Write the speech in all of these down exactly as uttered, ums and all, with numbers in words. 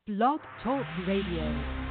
Blog Talk Radio.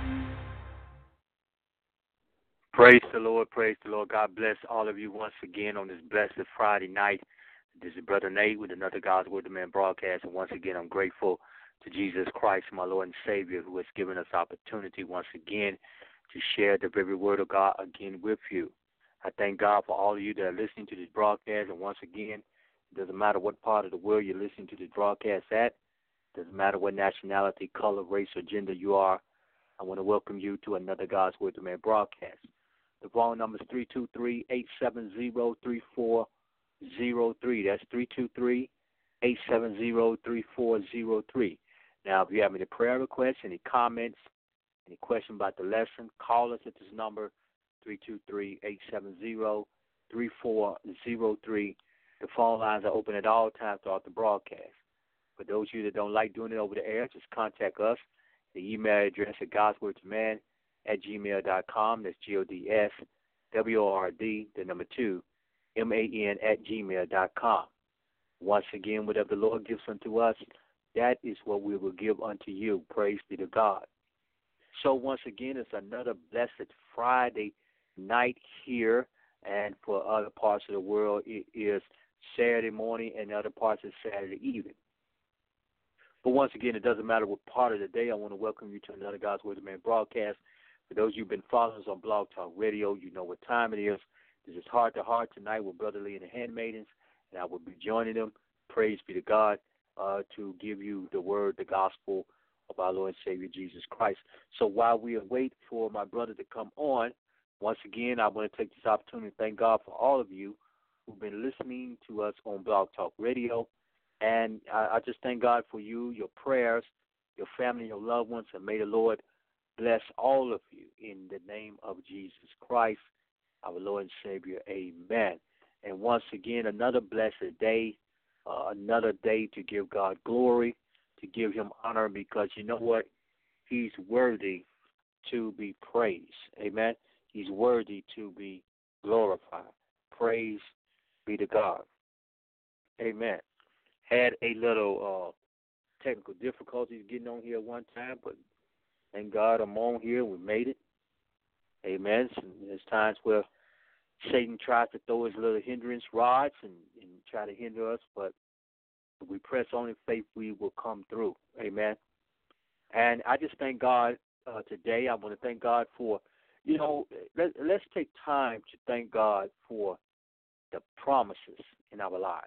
Praise the Lord, praise the Lord. God bless all of you once again on this blessed Friday night. This is Brother Nate with another God's Word to Man broadcast. And once again, I'm grateful to Jesus Christ, my Lord and Savior, who has given us opportunity once again to share the very Word of God again with you. I thank God for all of you that are listening to this broadcast. And once again, it doesn't matter what part of the world you're listening to this broadcast at. It doesn't matter what nationality, color, race, or gender you are. I want to welcome you to another God's Word to Man broadcast. The phone number is three two three, eight seven zero, three four zero three. That's three two three, eight seven zero, three four zero three. Now, if you have any prayer requests, any comments, any questions about the lesson, call us at this number, three two three, eight seven zero, three four zero three. The phone lines are open at all times throughout the broadcast. For those of you that don't like doing it over the air, just contact us. The email address is godswordtoman at gmail dot com. That's G O D S W O R D, the number two, M A N at gmail dot com. Once again, whatever the Lord gives unto us, that is what we will give unto you. Praise be to God. So once again, it's another blessed Friday night here, and for other parts of the world, it is Saturday morning, and other parts is Saturday evening. But once again, it doesn't matter what part of the day. I want to welcome you to another God's Word to Man broadcast. For those of you who've been following us on Blog Talk Radio, you know what time it is. This is Heart to Heart tonight with Brother Lee and the Handmaidens, and I will be joining them, praise be to God, uh, to give you the word, the gospel of our Lord and Savior Jesus Christ. So while we await for my brother to come on, once again, I want to take this opportunity to thank God for all of you who've been listening to us on Blog Talk Radio. And I, I just thank God for you, your prayers, your family, your loved ones, and may the Lord bless all of you in the name of Jesus Christ, our Lord and Savior. Amen. And once again, another blessed day, uh, another day to give God glory, to give him honor, because you know what? He's worthy to be praised. Amen. He's worthy to be glorified. Praise be to God. Amen. Had a little uh, technical difficulties getting on here one time, but thank God I'm on here. We made it. Amen. So there's times where Satan tries to throw his little hindrance rods and, and try to hinder us, but if we press on in faith, we will come through. Amen. And I just thank God uh, today. I want to thank God for, you know, let, let's take time to thank God for the promises in our lives.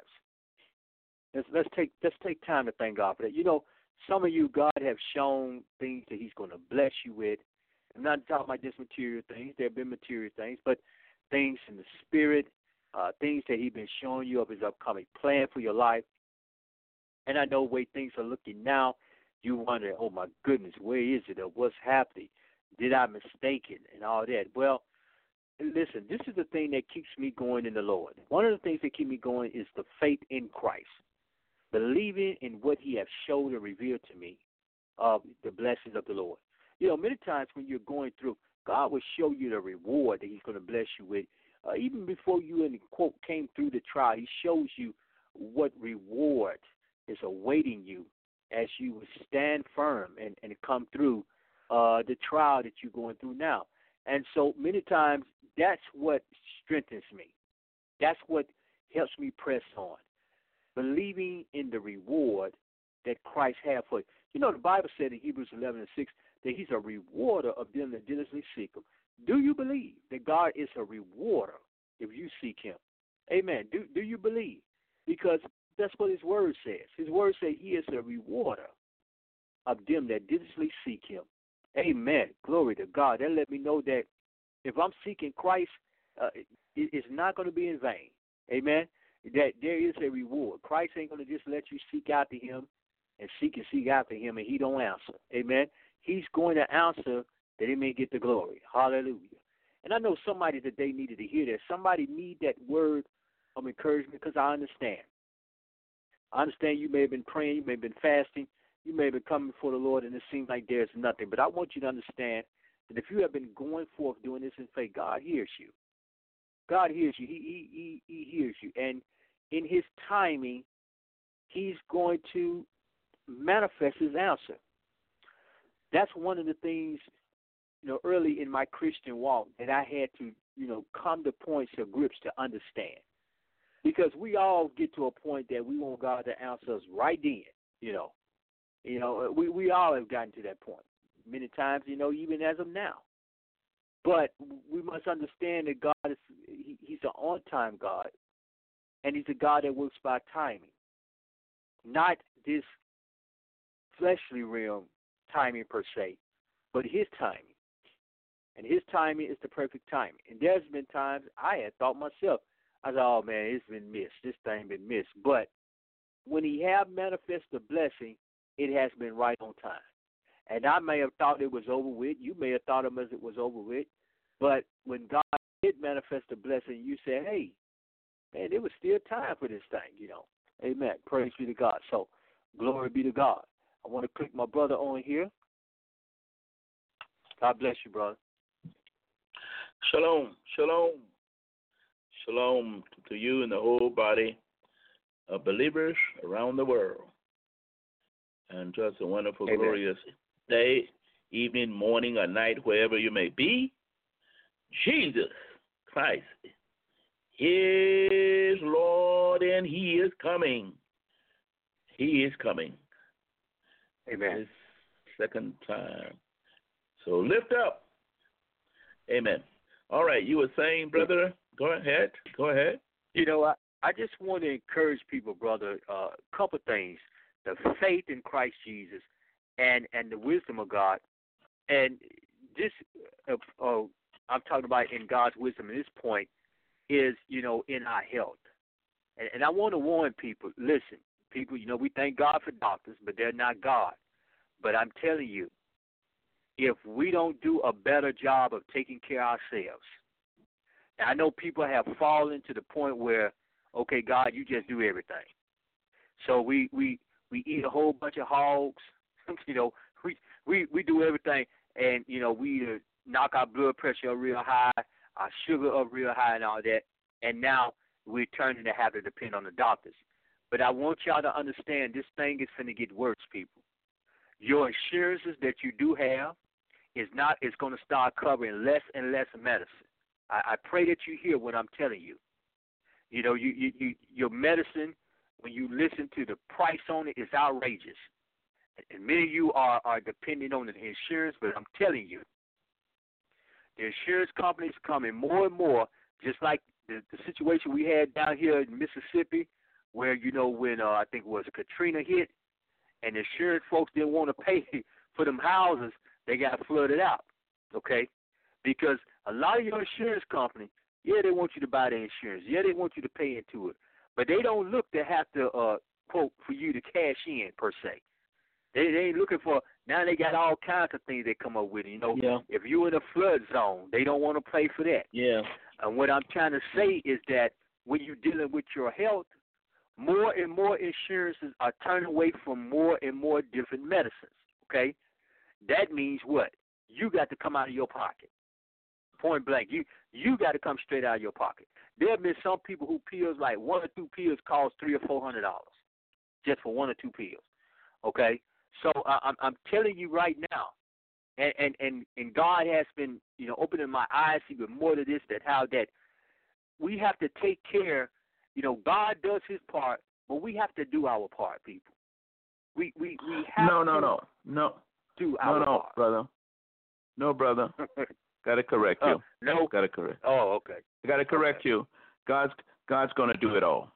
Let's, let's take let's take time to thank God for that. You know, some of you, God have shown things that he's going to bless you with. I'm not talking about just material things. There have been material things, but things in the spirit, uh, things that he's been showing you of his upcoming plan for your life. And I know the way things are looking now, you wonder, oh, my goodness, where is it or what's happening? Did I mistake it and all that? Well, listen, this is the thing that keeps me going in the Lord. One of the things that keep me going is the faith in Christ. Believing in what he has showed and revealed to me of the blessings of the Lord. You know, many times when you're going through, God will show you the reward that he's going to bless you with. Uh, even before you, in quote, came through the trial, he shows you what reward is awaiting you as you stand firm and, and come through uh, the trial that you're going through now. And so many times that's what strengthens me. That's what helps me press on. Believing in the reward that Christ has for you. You know, the Bible said in Hebrews eleven and six that he's a rewarder of them that diligently seek him. Do you believe that God is a rewarder if you seek him? Amen. Do, do you believe? Because that's what his word says. His word says he is a rewarder of them that diligently seek him. Amen. Glory to God. That let me know that if I'm seeking Christ, uh, it, it's not going to be in vain. Amen. That there is a reward. Christ ain't going to just let you seek after him and seek and seek after him and he don't answer. Amen. He's going to answer that he may get the glory. Hallelujah. And I know somebody today needed to hear that. Somebody need that word of encouragement because I understand. I understand you may have been praying, you may have been fasting, you may have been coming before the Lord and it seems like there's nothing. But I want you to understand that if you have been going forth doing this in faith, God hears you. God hears you. He, he, he, he hears you. And in his timing, he's going to manifest his answer. that's one of the things, you know, early in my Christian walk that I had to, you know, come to points of grips to understand. Because we all get to a point that we want God to answer us right then, you know. You know, we, we all have gotten to that point many times, you know, even as of now. But we must understand that God is, he, he's an on-time God, and he's a God that works by timing, not this fleshly realm timing per se, but his timing. And his timing is the perfect timing. And there's been times I had thought myself, I thought, oh, man, it's been missed. This thing been missed. But when he have manifested the blessing, it has been right on time. And I may have thought it was over with. You may have thought it was, it was over with. But when God did manifest the blessing, you said, hey, man, there was still time for this thing, you know. Amen. Praise be to God. So, glory be to God. I want to click my brother on here. God bless you, brother. Shalom, shalom, shalom to you and the whole body of believers around the world. And just a wonderful, Amen. Glorious day, evening, morning, or night, wherever you may be. Jesus Christ is Lord, and he is coming. He is coming. Amen. This second time. So lift up. Amen. All right, you were saying, brother, go ahead. Go ahead. You know, I, I just want to encourage people, brother, a uh, couple things. The faith in Christ Jesus and, and the wisdom of God. And this, uh, uh, I'm talking about in God's wisdom at this point, is, you know, in our health. And, and I want to warn people, listen, people, you know, we thank God for doctors, but they're not God. But I'm telling you, if we don't do a better job of taking care of ourselves, and I know people have fallen to the point where, okay, God, you just do everything. So we we, we eat a whole bunch of hogs, you know, we, we, we do everything, and, you know, we either knock our blood pressure up real high, our sugar up real high and all that, and now we're turning to have to depend on the doctors. But I want y'all to understand this thing is going to get worse, people. Your insurances that you do have is not is going to start covering less and less medicine. I, I pray that you hear what I'm telling you. You know, you, you, you your medicine, when you listen to the price on it, is outrageous. And many of you are, are depending on the insurance, but I'm telling you, the insurance companies are coming more and more, just like the, the situation we had down here in Mississippi, where, you know, when uh, I think it was Katrina hit, and the insurance folks didn't want to pay for them houses, they got flooded out, okay? Because a lot of your insurance companies, yeah, they want you to buy the insurance. Yeah, they want you to pay into it. But they don't look to have to, uh, quote, for you to cash in, per se. They, they ain't looking for, now they got all kinds of things they come up with. You know, yeah. If you're in a flood zone, they don't want to pay for that. Yeah. And what I'm trying to say is that when you're dealing with your health, more and more insurances are turning away from more and more different medicines, okay? That means what? You got to come out of your pocket. Point blank. You you got to come straight out of your pocket. There have been some people who pills, like one or two pills, cost three or four hundred dollars just for one or two pills, okay? So uh, I'm I'm telling you right now, and, and, and, and God has been, you know, opening my eyes even more to this, that how that we have to take care. You know, God does his part, but we have to do our part, people. We we, we have no, no, to no, no, do no, our no, part. brother. No, brother. Got to correct you. Uh, no. Got to correct. Oh, okay. I got to correct okay. you. God's God's going to do it all.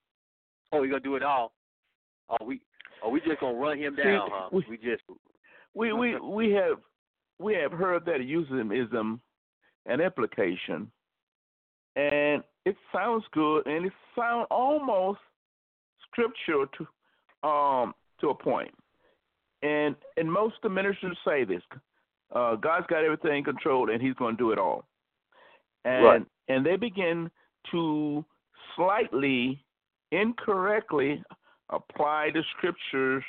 Oh, you're going to do it all? Oh, we oh, we just going to run him down, See, huh? We, we just we, we, we have we have heard that euphemism an implication, and it sounds good, and it sounds almost scriptural to um to a point. And and most of the ministers say this: uh, God's got everything controlled, and He's going to do it all. And right. and they begin to slightly, incorrectly apply the scriptures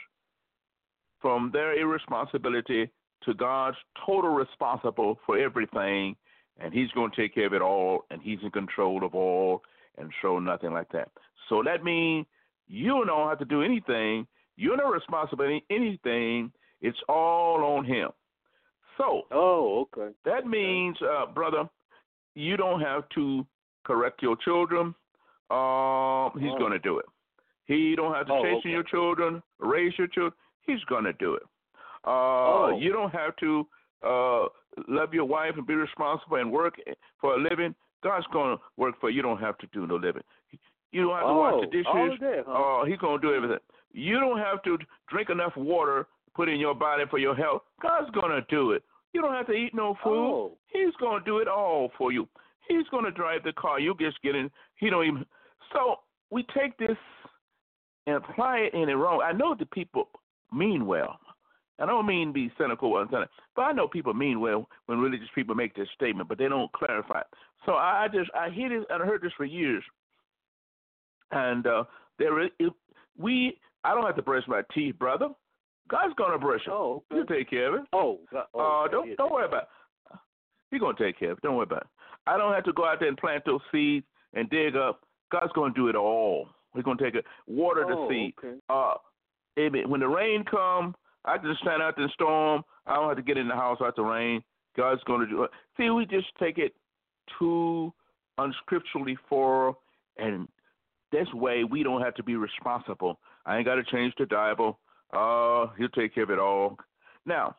from their irresponsibility to God's total responsible for everything, and He's going to take care of it all, and He's in control of all, and so nothing like that. So that means you don't have to do anything. You're not responsible for anything. It's all on him. So, oh, okay. That means, uh, brother, you don't have to correct your children. Um, he's oh. going to do it. He don't have to oh, chasten okay. your children, raise your children. He's going to do it. Uh, oh. You don't have to uh, love your wife and be responsible and work for a living. God's going to work for you. You don't have to do no living. You don't have to oh. wash the dishes. All day, huh? uh, he's going to do everything. You don't have to drink enough water put in your body for your health. God's going to do it. You don't have to eat no food. Oh. He's going to do it all for you. He's going to drive the car. You just get in. He don't even. So we take this and apply it in it wrong. I know the people mean well. I don't mean be cynical, but I know people mean well when religious people make this statement, but they don't clarify it. So I just I hear this and I heard this for years. And uh, there is, we I don't have to brush my teeth, brother. God's gonna brush them. Oh, okay. He'll take care of it. Oh, God. oh uh, don't yeah. don't worry about it. He's gonna take care of it. Don't worry about it. I don't have to go out there and plant those seeds and dig up. God's gonna do it all. He's gonna take it, water oh, the seed. Okay. Uh, amen. When the rain comes, I can just stand out there and storm. I don't have to get in the house out the rain. God's gonna do it. See, we just take it too unscripturally for, and this way we don't have to be responsible. I ain't got to change the Bible. Uh, he'll take care of it all. Now,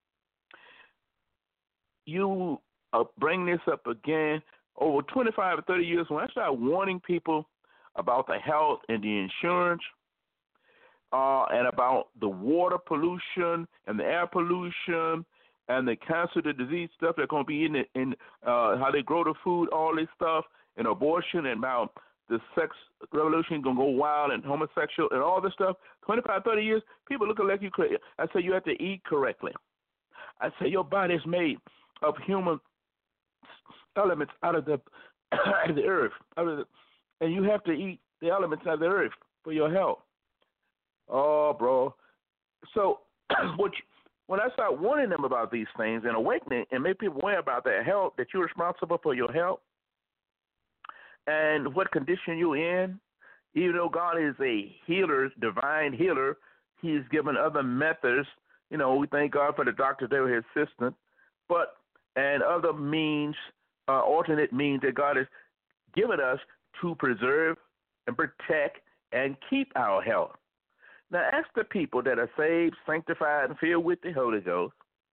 you uh, bring this up again over twenty-five or thirty years when I started warning people about the health and the insurance uh, and about the water pollution and the air pollution and the cancer, the disease stuff that's going to be in it, in uh, how they grow the food, all this stuff, and abortion and about the sex revolution going to go wild and homosexual and all this stuff, twenty-five, thirty years, people looking like you crazy. I say you have to eat correctly. I say your body is made of human elements out of the out of the earth, out of the, and you have to eat the elements out of the earth for your health. Oh, bro. So what you, when I start warning them about these things and awakening and make people aware about their health, that you're responsible for your health, and what condition you're in, even though God is a healer, divine healer, he's given other methods. You know, we thank God for the doctor, they were his assistant, but, and other means, uh, alternate means that God has given us to preserve and protect and keep our health. Now, ask the people that are saved, sanctified, and filled with the Holy Ghost,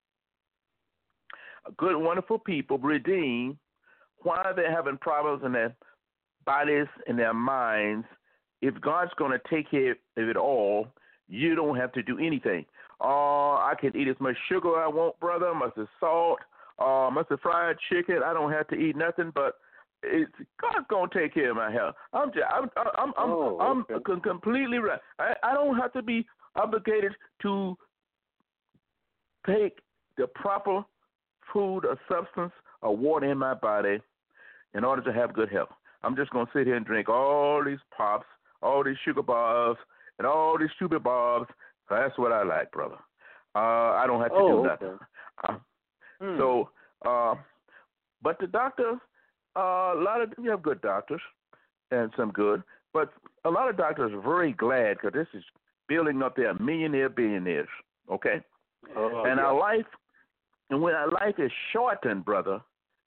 good, wonderful people, redeemed, why they're having problems in their bodies and their minds. If God's going to take care of it all, you don't have to do anything. Uh, I can eat as much sugar I want, brother, much as salt, uh, much as fried chicken. I don't have to eat nothing, but it's, God's going to take care of my health. I'm just, I'm, I'm, I'm, oh, I'm okay. completely right. I, I don't have to be obligated to take the proper food or substance or water in my body in order to have good health. I'm just going to sit here and drink all these pops, all these sugar bars, and all these stupid bars. That's what I like, brother. Uh, I don't have to oh, do okay. nothing. Uh, hmm. So, uh, but the doctors, uh, a lot of, we have good doctors and some good, but a lot of doctors are very glad because this is building up their millionaire billionaires, okay? Oh, and yeah. our life, and when our life is shortened, brother,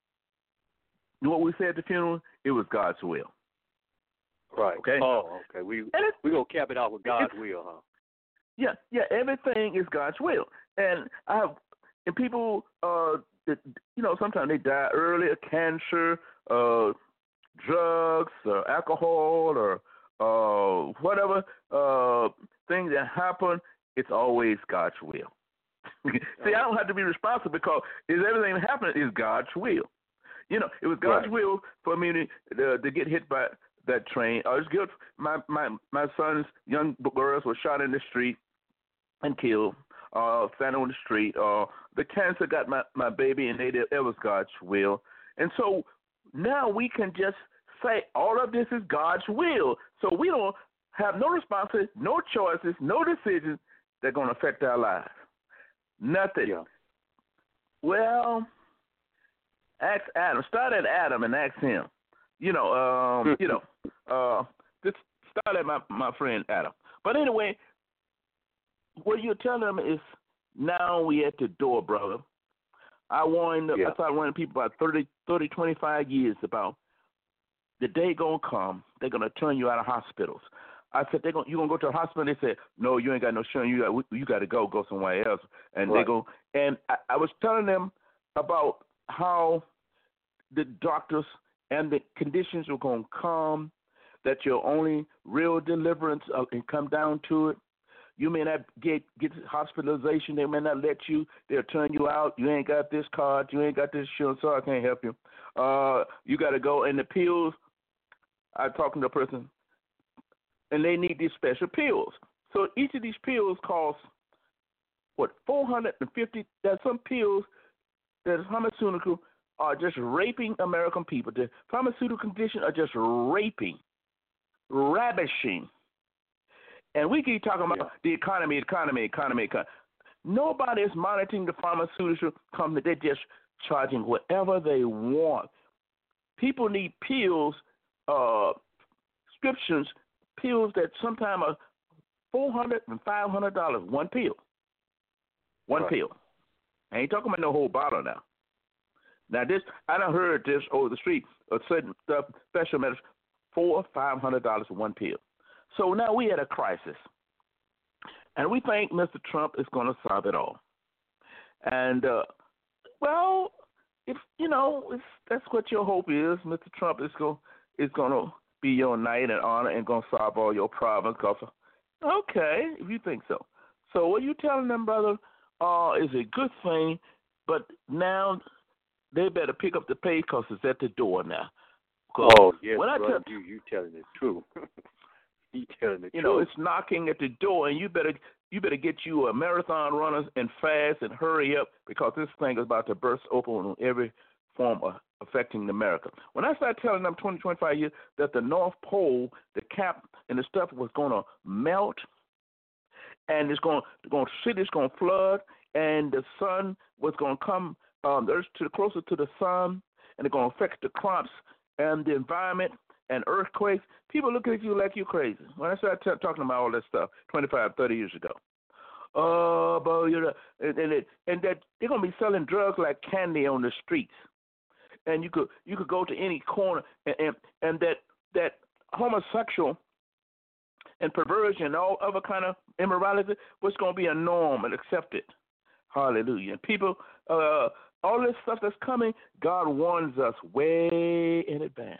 what we said at the funeral, it was God's will. Right. Okay. Oh, okay. We we gonna cap it off with God's will, huh? Yeah, yeah. Everything is God's will, and I have, and people, uh, that, you know, sometimes they die early, of cancer, uh, drugs, or alcohol, or uh, whatever uh thing that happen. It's always God's will. See, I don't have to be responsible because is everything that happened is God's will. You know, it was God's right. will for me to, uh, to get hit by that train. I was good. My my my son's young girls were shot in the street and killed, uh, standing on the street. Uh, the cancer got my, my baby, and they did, it was God's will. And so now we can just say all of this is God's will. So we don't have no responsibility, no choices, no decisions that are going to affect our lives. Nothing. Yeah. Well, ask Adam. Start at Adam and ask him. You know, um, you know, uh, just start at my, my friend Adam. But anyway, what you're telling them is Now we at the door, brother. I warned, yeah. I started warning people about thirty, thirty, twenty-five years about the day going to come, they're going to turn you out of hospitals. I said, they're gonna, you're going to go to a hospital? They said, no, you ain't got no insurance. You got, you got to go, go somewhere else. And right. they go, and I, I was telling them about how the doctors and the conditions were going to come, that your only real deliverance uh, and come down to it. You may not get get hospitalization. They may not let you. They'll turn you out. You ain't got this card. You ain't got this insurance, so I can't help you. Uh, you got to go. And the pills, I'm talking to a person, and they need these special pills. So each of these pills costs, what, four hundred fifty dollars. There's some pills that are pharmaceutical are just raping American people. The pharmaceutical conditions are just raping, ravishing. And we keep talking about yeah. the economy, economy, economy, economy. Nobody is monitoring the pharmaceutical company. They're just charging whatever they want. People need pills, uh, prescriptions, pills that sometimes are four hundred dollars and five hundred dollars, one pill. One right. pill. I ain't talking about no whole bottle now. Now, this, I done heard this over the street, a certain stuff, special medicine, four hundred dollars, five hundred dollars for one pill. So now we at a crisis, and we think Mister Trump is going to solve it all. And, uh, well, if you know, if that's what your hope is, Mister Trump is going is going to be your knight in honor and going to solve all your problems. Cause, okay, if you think so. So what you telling them, brother, uh, is a good thing, but now they better pick up the pace because it's at the door now. Oh, yes, when brother, I tell, you, you telling the truth. You telling the you truth. know, it's knocking at the door, and you better you better get you a marathon runners and fast and hurry up because this thing is about to burst open on every form of affecting America. When I started telling them twenty, twenty-five years that the North Pole, the cap and the stuff was going to melt, and it's going to going city's going to flood, and the sun was going to come um, the earth to closer to the sun, and it's going to affect the crops and the environment. And earthquakes, people looking at you like you're crazy. When I started t- talking about all this stuff twenty-five, thirty years ago. Oh, but you know, and, and, it, and that they're going to be selling drugs like candy on the streets. And you could you could go to any corner, and, and, and that, that homosexual and perversion and all other kind of immorality was going to be a norm and accepted. Hallelujah. And people, uh, all this stuff that's coming, God warns us way in advance.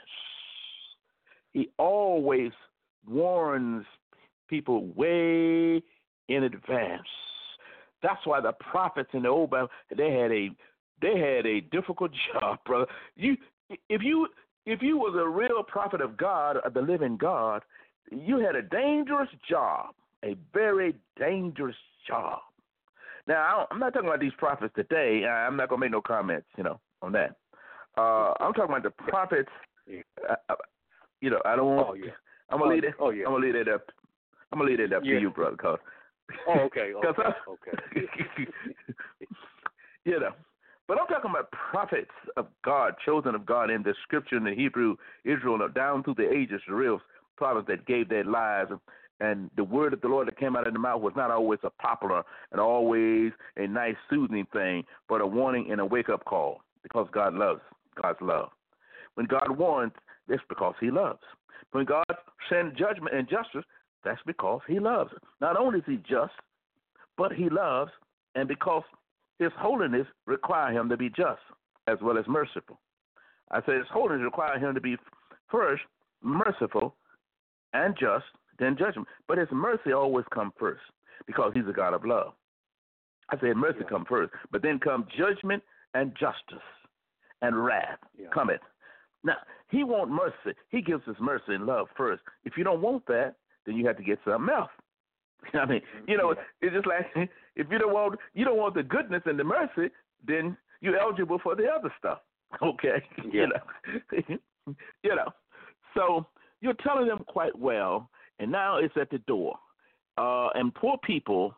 He always warns people way in advance. That's why the prophets in the Old Bible, they had a they had a difficult job, brother. You if you if you was a real prophet of God, of the living God, you had a dangerous job, a very dangerous job. Now, I'm not talking about these prophets today. I'm not gonna make no comments, you know, on that. Uh, I'm talking about the prophets. Uh, You know, I don't want. Oh, yeah. I'm gonna oh, leave it. Oh, yeah. I'm gonna leave it up. I'm gonna leave it up yeah. to you, brother. Cause, oh, okay. Okay. I, okay. you know, but I'm talking about prophets of God, chosen of God in the Scripture in the Hebrew Israel down through the ages, the real prophets that gave their lives, and the word of the Lord that came out of the mouth was not always a popular and always a nice soothing thing, but a warning and a wake up call because God loves God's love. When God warns, that's because he loves. When God sends judgment and justice, that's because he loves. Not only is he just, but he loves, and because his holiness requires him to be just as well as merciful. I say his holiness requires him to be first merciful and just, then judgment. But his mercy always comes first because he's a God of love. I said mercy yeah. comes first, but then come judgment and justice and wrath yeah. cometh. Now, he wants mercy. He gives us mercy and love first. If you don't want that, then you have to get something else. I mean, you know, it's just like if you don't want you don't want the goodness and the mercy, then you're eligible for the other stuff. Okay, yeah. you know, you know. So you're telling them quite well, and now it's at the door. Uh, and poor people,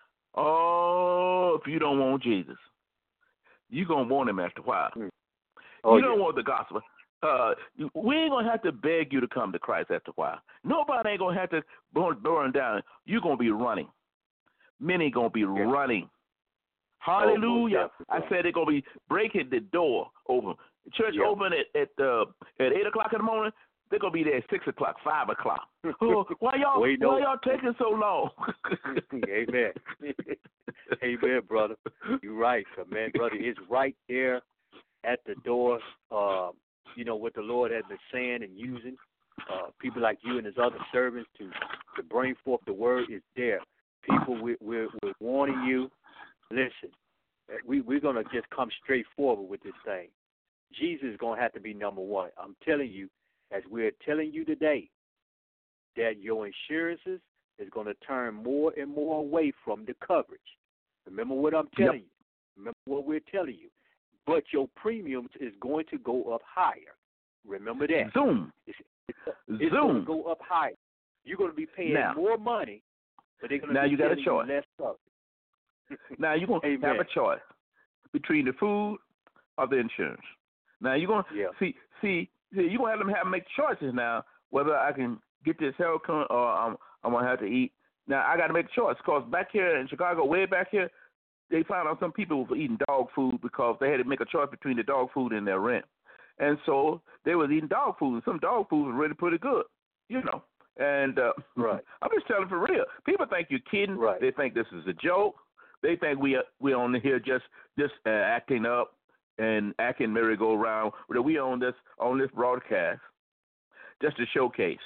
oh, if you don't want Jesus, you're gonna want him after a while. Oh, you don't yeah. want the gospel. Uh, we ain't going to have to beg you to come to Christ after a while. Nobody ain't going to have to burn, burn down. You're going to be running. Many going to be yeah. running Hallelujah. Oh, I said they're going to be breaking the door open. Church yeah. open at at, uh, at eight o'clock in the morning. They're going to be there at six o'clock, five o'clock. Oh, why y'all Wait, why no. y'all taking so long? Amen. Amen, brother. You're right, man, brother. It's right there at the door. Uh, you know, what the Lord has been saying and using. Uh, people like you and his other servants to, to bring forth the word is there. People, we, we're, we're warning you. Listen, we, we're going to just come straight forward with this thing. Jesus is going to have to be number one. I'm telling you, as we're telling you today, that your insurances is going to turn more and more away from the coverage. Remember what I'm telling yep. you. Remember what we're telling you. But your premiums is going to go up higher. Remember that. Zoom. It's, it's, it's Zoom. going to go up higher. You're going to be paying now, more money, but they're going to now be you got a you choice. less coverage. Now you're going to have a choice between the food or the insurance. Now you're going to yeah. see, see, see, you're going to have them have to make choices now whether I can get this health care or I'm, I'm going to have to eat. Now I got to make a choice because back here in Chicago, way back here, they found out some people were eating dog food because they had to make a choice between the dog food and their rent. And so they was eating dog food, and some dog food was really pretty good, you know. And uh, right. I'm just telling for real. People think you're kidding. Right. They think this is a joke. They think we are, we're on here just just uh, acting up and acting merry-go-round. That we on this on this broadcast just to showcase.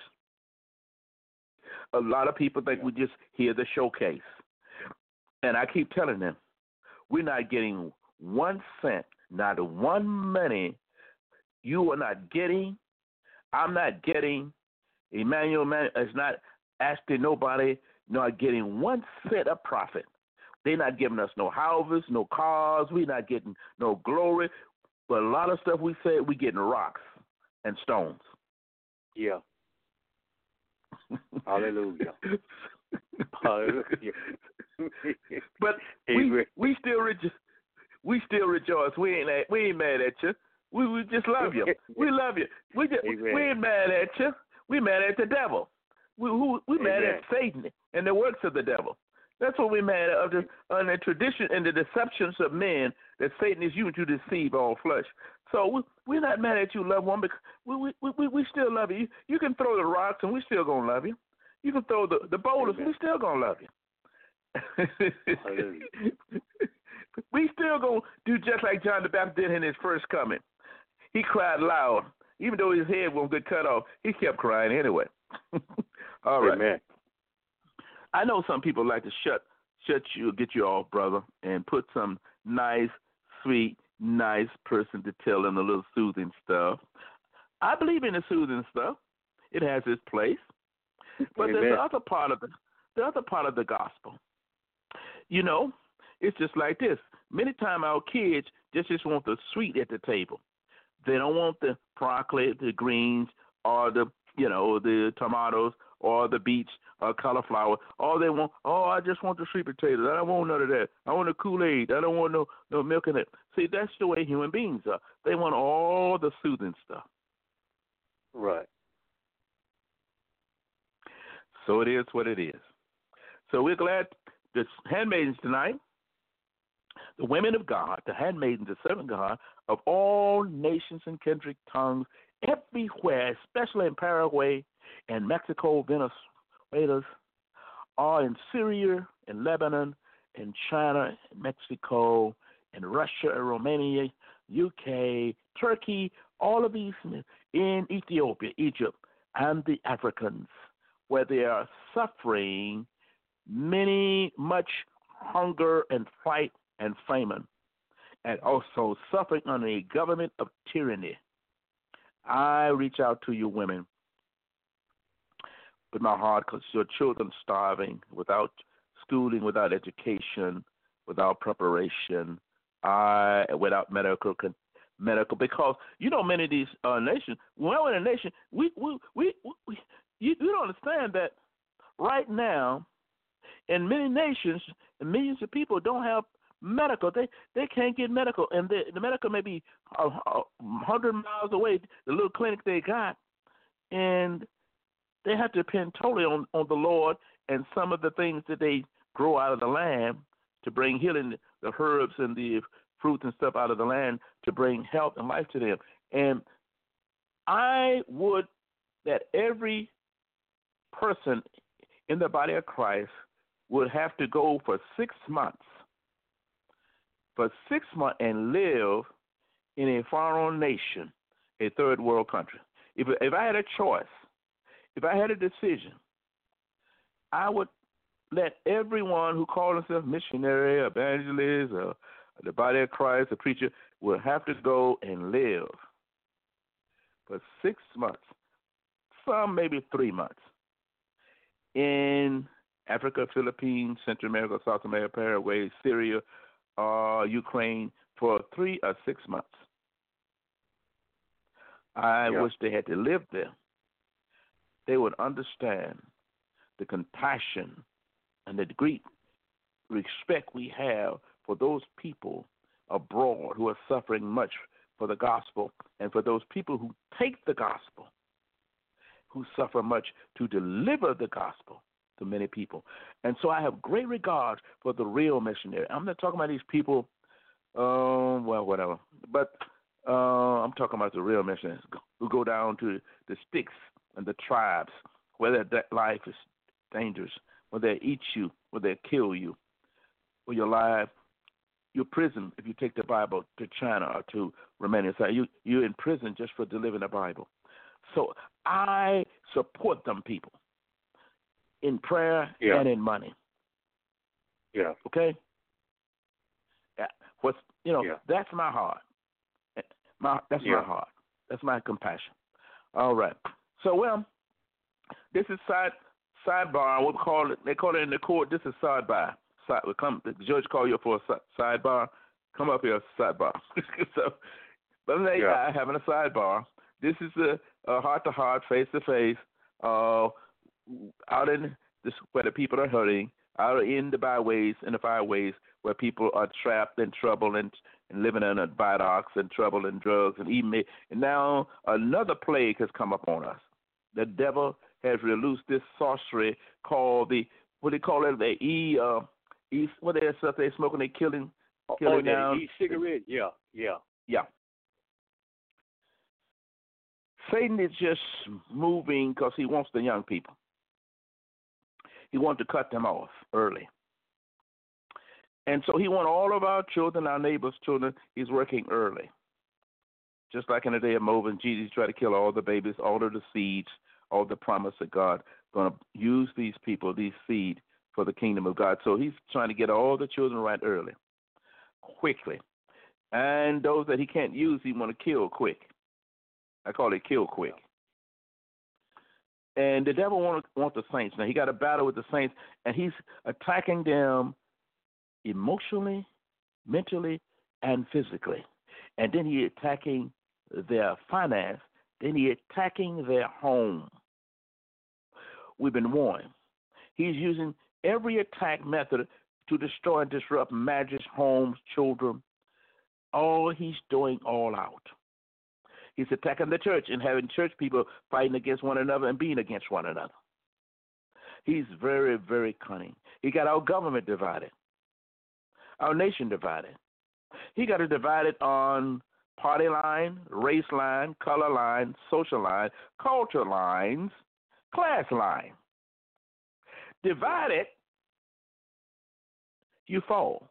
A lot of people think yeah. we just hear the showcase, and I keep telling them we're not getting one cent, not one money. You are not getting. I'm not getting. Emmanuel is not asking nobody. Not getting one cent of profit. They're not giving us no houses, no cars. We're not getting no glory. But a lot of stuff we say, we getting rocks and stones. Yeah. Hallelujah. Hallelujah. But we we still rejo- we still rejoice. We ain't at, we ain't mad at you. We we just love you. We love you. We just, we ain't mad at you. We mad at the devil. We who we mad at Satan and the works of the devil. That's what we mad at, of the, on the tradition and the deceptions of men that Satan is using to deceive all flesh. So we, we're not mad at you, loved one, because we, we, we, we still love you. You can throw the rocks, and we still going to love you. You can throw the, the boulders, and we still going to love you. We still going to do just like John the Baptist did in his first coming. He cried loud. Even though his head won't get cut off, he kept crying anyway. All right. Amen. I know some people like to shut shut you, get you off, brother, and put some nice, sweet, nice person to tell them a little soothing stuff. I believe in the soothing stuff. It has its place. But Amen. There's the other part of the the other part of the gospel. You know, it's just like this. Many times our kids just, just want the sweet at the table. They don't want the broccoli, the greens, or the you know the tomatoes, or the beets, or cauliflower. All they want, oh, I just want the sweet potatoes. I don't want none of that. I want the Kool-Aid. I don't want no no milk in it. See, that's the way human beings are. They want all the soothing stuff. Right. So it is what it is. So we're glad the handmaidens tonight, the women of God, the handmaidens, the servant of God, of all nations and kindred tongues, everywhere, especially in Paraguay and Mexico, Venezuela, are in Syria and Lebanon and China and Mexico and Russia and Romania, U K, Turkey, all of these in Ethiopia, Egypt, and the Africans, where they are suffering many, much hunger and fight and famine, and also suffering under a government of tyranny. I reach out to you women with my heart because your children starving, without schooling, without education, without preparation, I without medical medical because you know many of these uh, nations. When we're in a nation, we we we, we you, you don't understand that right now in many nations, millions of people don't have medical. They they can't get medical, and the, the medical may be a, a hundred miles away. The little clinic they got, and they have to depend totally on, on the Lord and some of the things that they grow out of the land to bring healing the herbs and the fruits and stuff out of the land to bring health and life to them. And I would that every person in the body of Christ would have to go for six months, for six months and live in a foreign nation, a third world country. If, if I had a choice, if I had a decision, I would let everyone who calls himself missionary, evangelist, or the body of Christ, a preacher, will have to go and live for six months, some maybe three months, in Africa, Philippines, Central America, South America, Paraguay, Syria, uh, Ukraine, for three or six months. I yeah. wish they had to live there. They would understand the compassion and the great respect we have for those people abroad who are suffering much for the gospel, and for those people who take the gospel, who suffer much to deliver the gospel to many people. And so I have great regard for the real missionary. I'm not talking about these people, um, well, whatever, but uh, I'm talking about the real missionaries who go down to the sticks and the tribes where that life is dangerous, where they eat you, where they kill you, where your life, your prison, if you take the Bible to China or to Romania, so you, you're in prison just for delivering the Bible. So I support them people in prayer yeah. and in money. Yeah. Okay? Yeah. What's, you know, yeah. that's my heart. My, that's yeah. my heart. That's my compassion. All right. So, well, this is side sidebar. What call it? They call it in the court. This is sidebar. Side, we come. The judge call you for a sidebar. Come up here, sidebar. So, but they yeah. uh, having a sidebar. This is a, a heart-to-heart, face-to-face, uh, out in this where the people are hurting, out in the byways and the byways where people are trapped in trouble and, and living in a viaducts and trouble and drugs and even and now another plague has come upon us. The devil has released this sorcery called the what do they call it? The e uh, e what they stuff they smoking, they killing, killing oh, now. E-cigarette, yeah, yeah, yeah. Satan is just moving because he wants the young people. He wants to cut them off early. And so he wants all of our children, our neighbors' children, he's working early. Just like in the day of Moses, Jesus tried to kill all the babies, all of the seeds, all the promise of God. Going to use these people, these seed, for the kingdom of God. So he's trying to get all the children right early, quickly. And those that he can't use, he want to kill quick. I call it kill quick. And the devil want want the saints. Now, he got a battle with the saints, and he's attacking them emotionally, mentally, and physically. And then he attacking their finance. Then he attacking their home. We've been warned. He's using every attack method to destroy and disrupt marriages, homes, children. All he's doing all out. He's attacking the church and having church people fighting against one another and being against one another. He's very, very cunning. He got our government divided, our nation divided. He got it divided on party line, race line, color line, social line, culture lines, class line. Divided, you fall.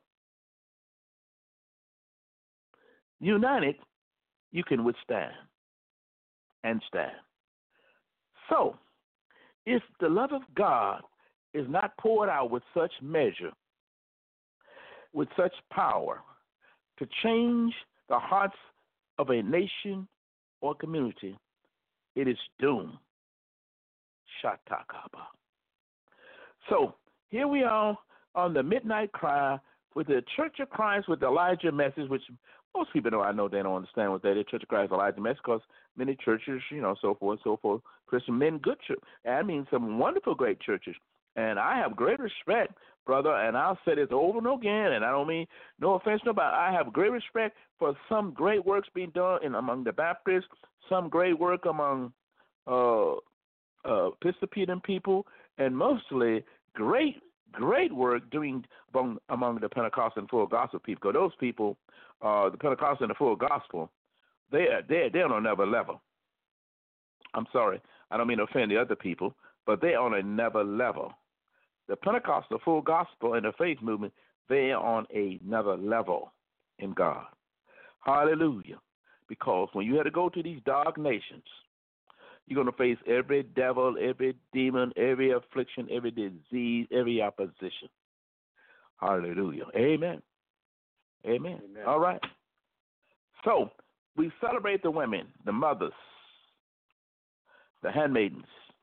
United, you can withstand and stand. So, if the love of God is not poured out with such measure, with such power, to change the hearts of a nation or community, it is doomed. Shatakaba. So, here we are on the Midnight Cry with the Church of Christ with the Elijah message, which most people know. I know they don't understand what that is. Church of Christ Elijah message, because many churches, you know, so forth and so forth, Christian men, good church. I mean, some wonderful, great churches. And I have great respect, brother, and I'll say this over and again, and I don't mean no offense to nobody. I have great respect for some great works being done in among the Baptists, some great work among uh, uh, Episcopalian people, and mostly great, great work doing among, among the Pentecostal and full gospel people. Because those people, uh, the Pentecostal and the full gospel, they are they they're on another level. I'm sorry, I don't mean to offend the other people, but they're on another level. The Pentecostal, full gospel, and the faith movement, they are on another level in God. Hallelujah. Because when you had to go to these dark nations, you're going to face every devil, every demon, every affliction, every disease, every opposition. Hallelujah. Amen. Amen. Amen. All right. So we celebrate the women, the mothers, the handmaidens,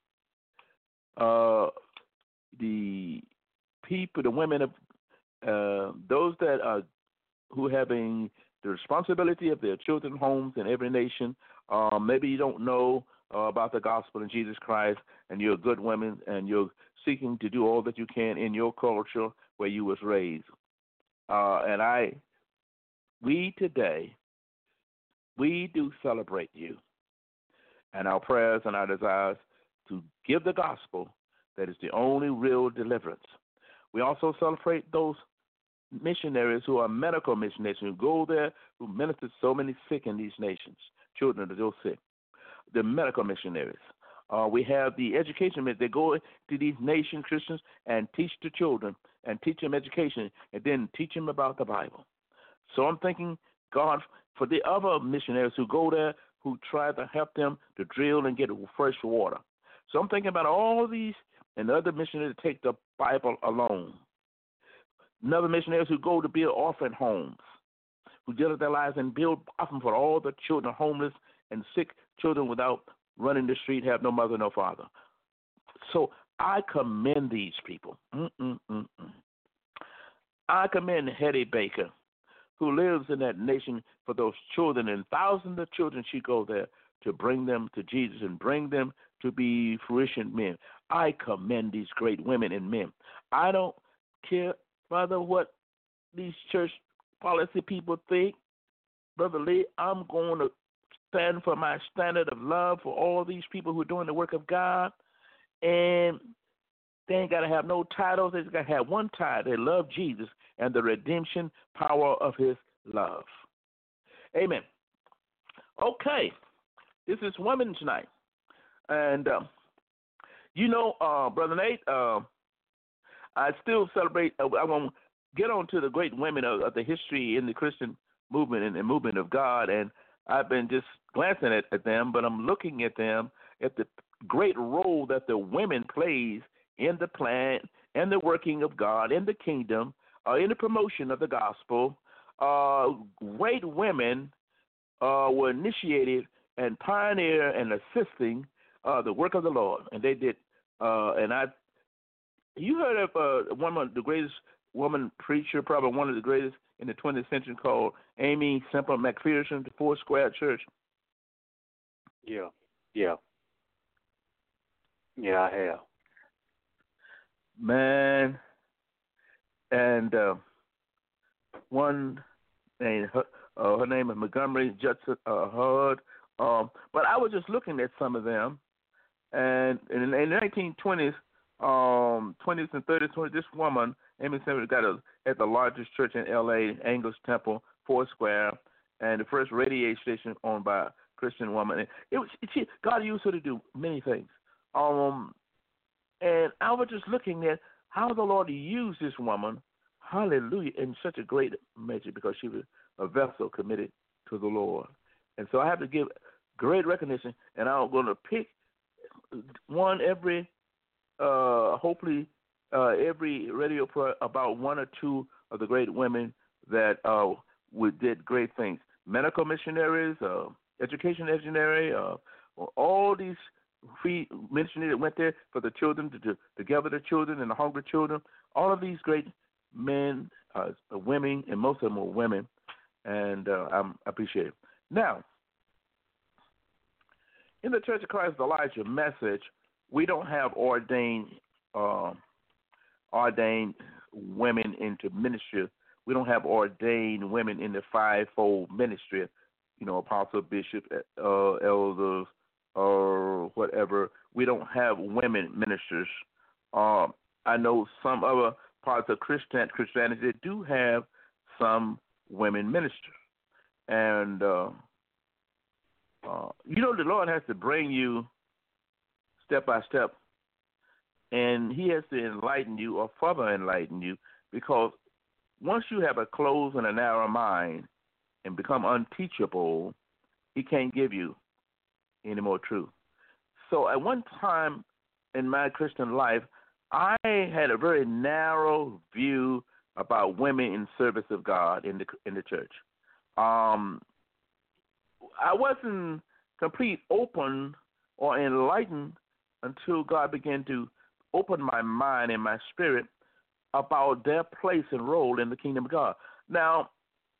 uh, the people, the women of uh, those that are who having the responsibility of their children's homes in every nation. Uh, maybe you don't know uh, about the gospel in Jesus Christ, and you're a good woman, and you're seeking to do all that you can in your culture where you was raised. Uh, and I, we today, we do celebrate you, and our prayers and our desires to give the gospel that is the only real deliverance. We also celebrate those missionaries who are medical missionaries who go there, who minister so many sick in these nations, children that are sick. The medical missionaries. Uh, we have the education missionaries. They go to these nation Christians and teach the children and teach them education and then teach them about the Bible. So I'm thanking God for the other missionaries who go there who try to help them to drill and get fresh water. So I'm thinking about all these and the other missionaries that take the Bible alone. Another missionaries who go to build orphan homes, who deal their lives and build often for all the children, homeless and sick children without running the street, have no mother, no father. So I commend these people. Mm-mm-mm-mm. I commend Hetty Baker, who lives in that nation for those children, and thousands of children she goes there to bring them to Jesus and bring them to be fruition men. I commend these great women and men. I don't care, Father, what these church policy people think. Brother Lee, I'm going to stand for my standard of love for all these people who are doing the work of God. And they ain't got to have no titles. They just got to have one title. They love Jesus and the redemption power of his love. Amen. Okay. This is Women's Night. And, um, you know, uh, Brother Nate, uh, I still celebrate. Uh, I want to get on to the great women of, of the history in the Christian movement and the movement of God. And I've been just glancing at, at them, but I'm looking at them, at the great role that the women plays in the plan and the working of God, in the kingdom, uh, in the promotion of the gospel. Uh, great women uh, were initiated and pioneer and assisting uh, the work of the Lord. And they did, uh, and I, you heard of uh, one of the greatest woman preacher, probably one of the greatest in the twentieth century, called Aimee Semple McPherson, the Four Square Church? Yeah, yeah. Yeah, I have. Man, and uh, one, and her, uh, her name is Montgomery Judson uh, Hud. Um, but I was just looking at some of them, and in the nineteen twenties, um, twenties and thirties, this woman, Aimee Semple, got a, at the largest church in L A, Angus Temple, Foursquare, and the first radio station owned by a Christian woman. And it was she, God used her to do many things. Um, and I was just looking at how the Lord used this woman, hallelujah, in such a great measure, because she was a vessel committed to the Lord. And so I have to give great recognition, and I'm going to pick one every, uh, hopefully, uh, every radio pro about one or two of the great women that uh, we did great things. Medical missionaries, uh, education missionary, uh, all these free missionaries that went there for the children, to, to, to gather the children and the hungry children. All of these great men, uh, women, and most of them were women, and uh, I appreciate it. Now, in the Church of Christ Elijah message, we don't have ordained uh, ordained women into ministry. We don't have ordained women in the fivefold ministry, you know, apostle, bishop, uh, elders, or whatever. We don't have women ministers. Uh, I know some other parts of Christian Christianity that do have some women ministers, and uh, uh, you know the Lord has to bring you step by step, and He has to enlighten you or further enlighten you, because once you have a closed and a narrow mind and become unteachable, He can't give you any more truth. So at one time in my Christian life, I had a very narrow view about women in service of God in the in the church. Um, I wasn't complete open or enlightened until God began to open my mind and my spirit about their place and role in the kingdom of God. Now,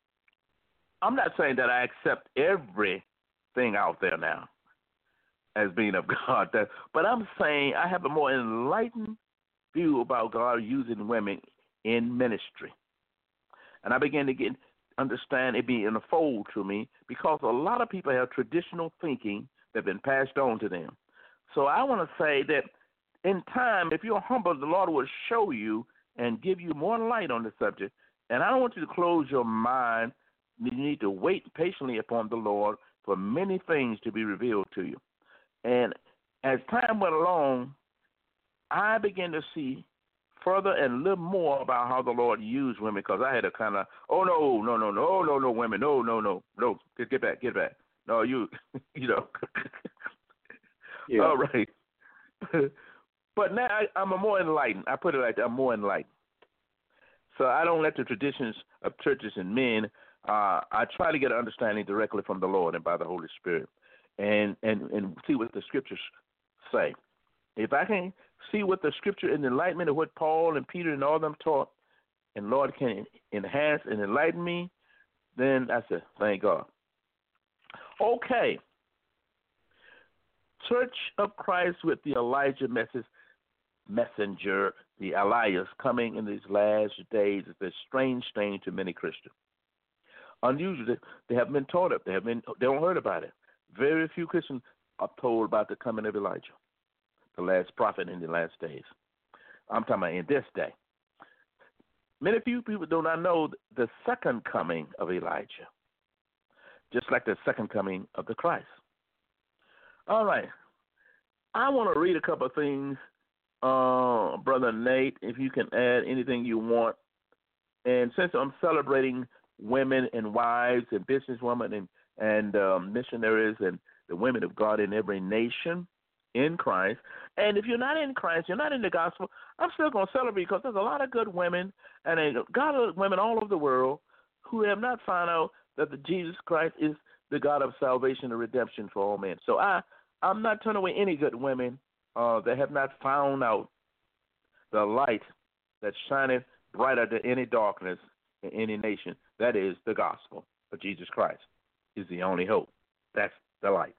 I'm not saying that I accept everything out there now as being of God, but I'm saying I have a more enlightened view about God using women in ministry. And I began to get understand it being in the fold to me, because a lot of people have traditional thinking that's been passed on to them. So I want to say that in time, if you're humble, the Lord will show you and give you more light on the subject. And I don't want you to close your mind. You need to wait patiently upon the Lord for many things to be revealed to you. And as time went along, I began to see further and a little more about how the Lord used women, because I had a kind of, oh, no, no, no, no, no, no, women, no, no, no, no, get, get back, get back. No, you, you know. Yeah. All right. But now I, I'm a more enlightened. I put it like that, I'm more enlightened. So I don't let the traditions of churches and men, uh, I try to get an understanding directly from the Lord and by the Holy Spirit, and, and, and see what the scriptures say. If I can see what the scripture and the enlightenment of what Paul and Peter and all of them taught, and Lord can enhance and enlighten me, then I said, thank God. Okay. Church of Christ with the Elijah message, messenger, the Elias, coming in these last days is a strange thing to many Christians. Unusually, they haven't been taught it. They have been. They don't heard about it. Very few Christians are told about the coming of Elijah, the last prophet in the last days. I'm talking about in this day. Many few people do not know the second coming of Elijah, just like the second coming of the Christ. All right. I want to read a couple of things, uh, Brother Nate, if you can add anything you want. And since I'm celebrating women and wives and businesswomen and, and um, missionaries and the women of God in every nation in Christ, and if you're not in Christ, you're not in the gospel, I'm still going to celebrate, because there's a lot of good women and a God of women all over the world who have not found out that the Jesus Christ is the God of salvation and redemption for all men. So I, I'm not turning away any good women uh, that have not found out the light that shineth brighter than any darkness in any nation. That is the gospel of Jesus Christ is the only hope. That's the light.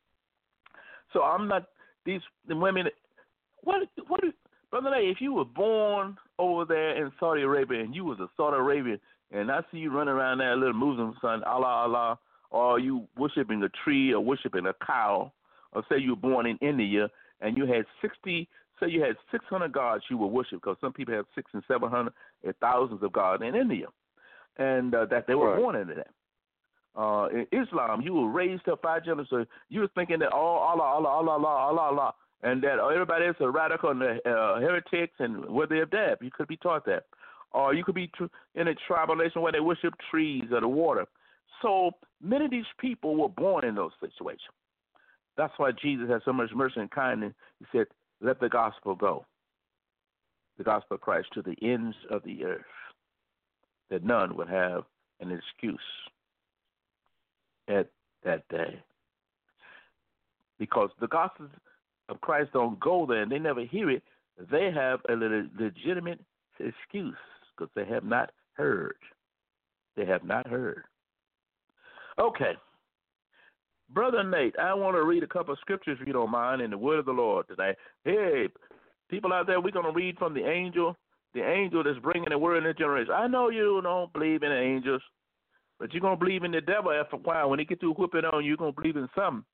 So I'm not these the women. What what Brother Ray, if you were born over there in Saudi Arabia and you was a Saudi Arabian, and I see you running around there, a little Muslim son, Allah Allah, or you worshiping a tree or worshiping a cow, or say you were born in India and you had sixty, say you had six hundred gods you would worship, because some people have six and seven hundred and thousands of gods in India, and uh, that they were right. born into that. Uh, in Islam, you were raised up by generations. You were thinking that all Allah, Allah, Allah, Allah, Allah, Allah, and that everybody else are radical and uh, heretics, and where they're dead. You could be taught that, or you could be tr- in a tribal nation where they worship trees or the water. So many of these people were born in those situations. That's why Jesus had so much mercy and kindness. He said, "Let the gospel go, the gospel of Christ, to the ends of the earth, that none would have an excuse at that day." Because the gospel of Christ don't go there and they never hear it, they have a legitimate excuse, because they have not heard. They have not heard. Okay. Brother Nate, I want to read a couple of scriptures, if you don't mind, in the word of the Lord today. Hey, people out there, we're going to read from the angel, the angel that's bringing the word in this generation. I know you don't believe in angels, but you're going to believe in the devil after a while. When he get through whipping on you, you're going to believe in something.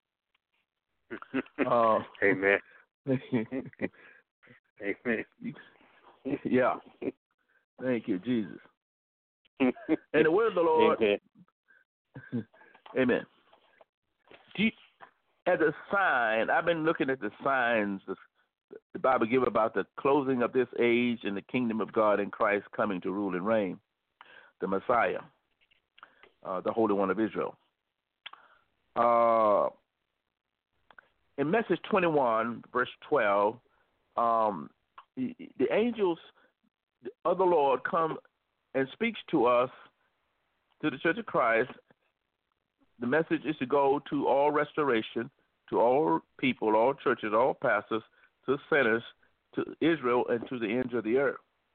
uh, Amen. Amen. Yeah. Thank you, Jesus. And the word of the Lord. Amen. Amen. As a sign, I've been looking at the signs the Bible gives about the closing of this age and the kingdom of God in Christ coming to rule and reign, the Messiah, uh, the Holy One of Israel. Uh, in Message twenty-one, verse twelve, um, the, the angels of the Lord come and speaks to us, to the Church of Christ. The message is to go to all restoration, to all people, all churches, all pastors, to sinners, to Israel, and to the ends of the earth.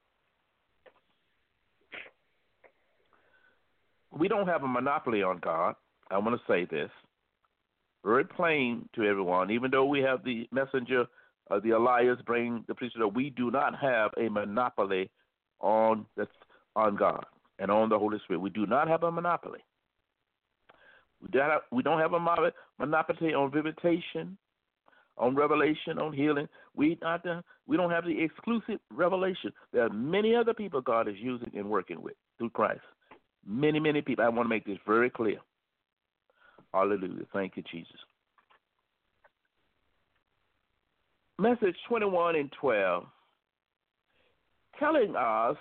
We don't have a monopoly on God. I want to say this very plain to everyone. Even though we have the messenger of the Elias bring the priesthood, we do not have a monopoly on the, on God and on the Holy Spirit. We do not have a monopoly. We don't have, we don't have a monopoly on visitation, on revelation, on healing. We not the, we don't have the exclusive revelation. There are many other people God is using and working with through Christ. Many, many people. I want to make this very clear. Hallelujah. Thank you, Jesus. Message twenty-one and twelve, telling us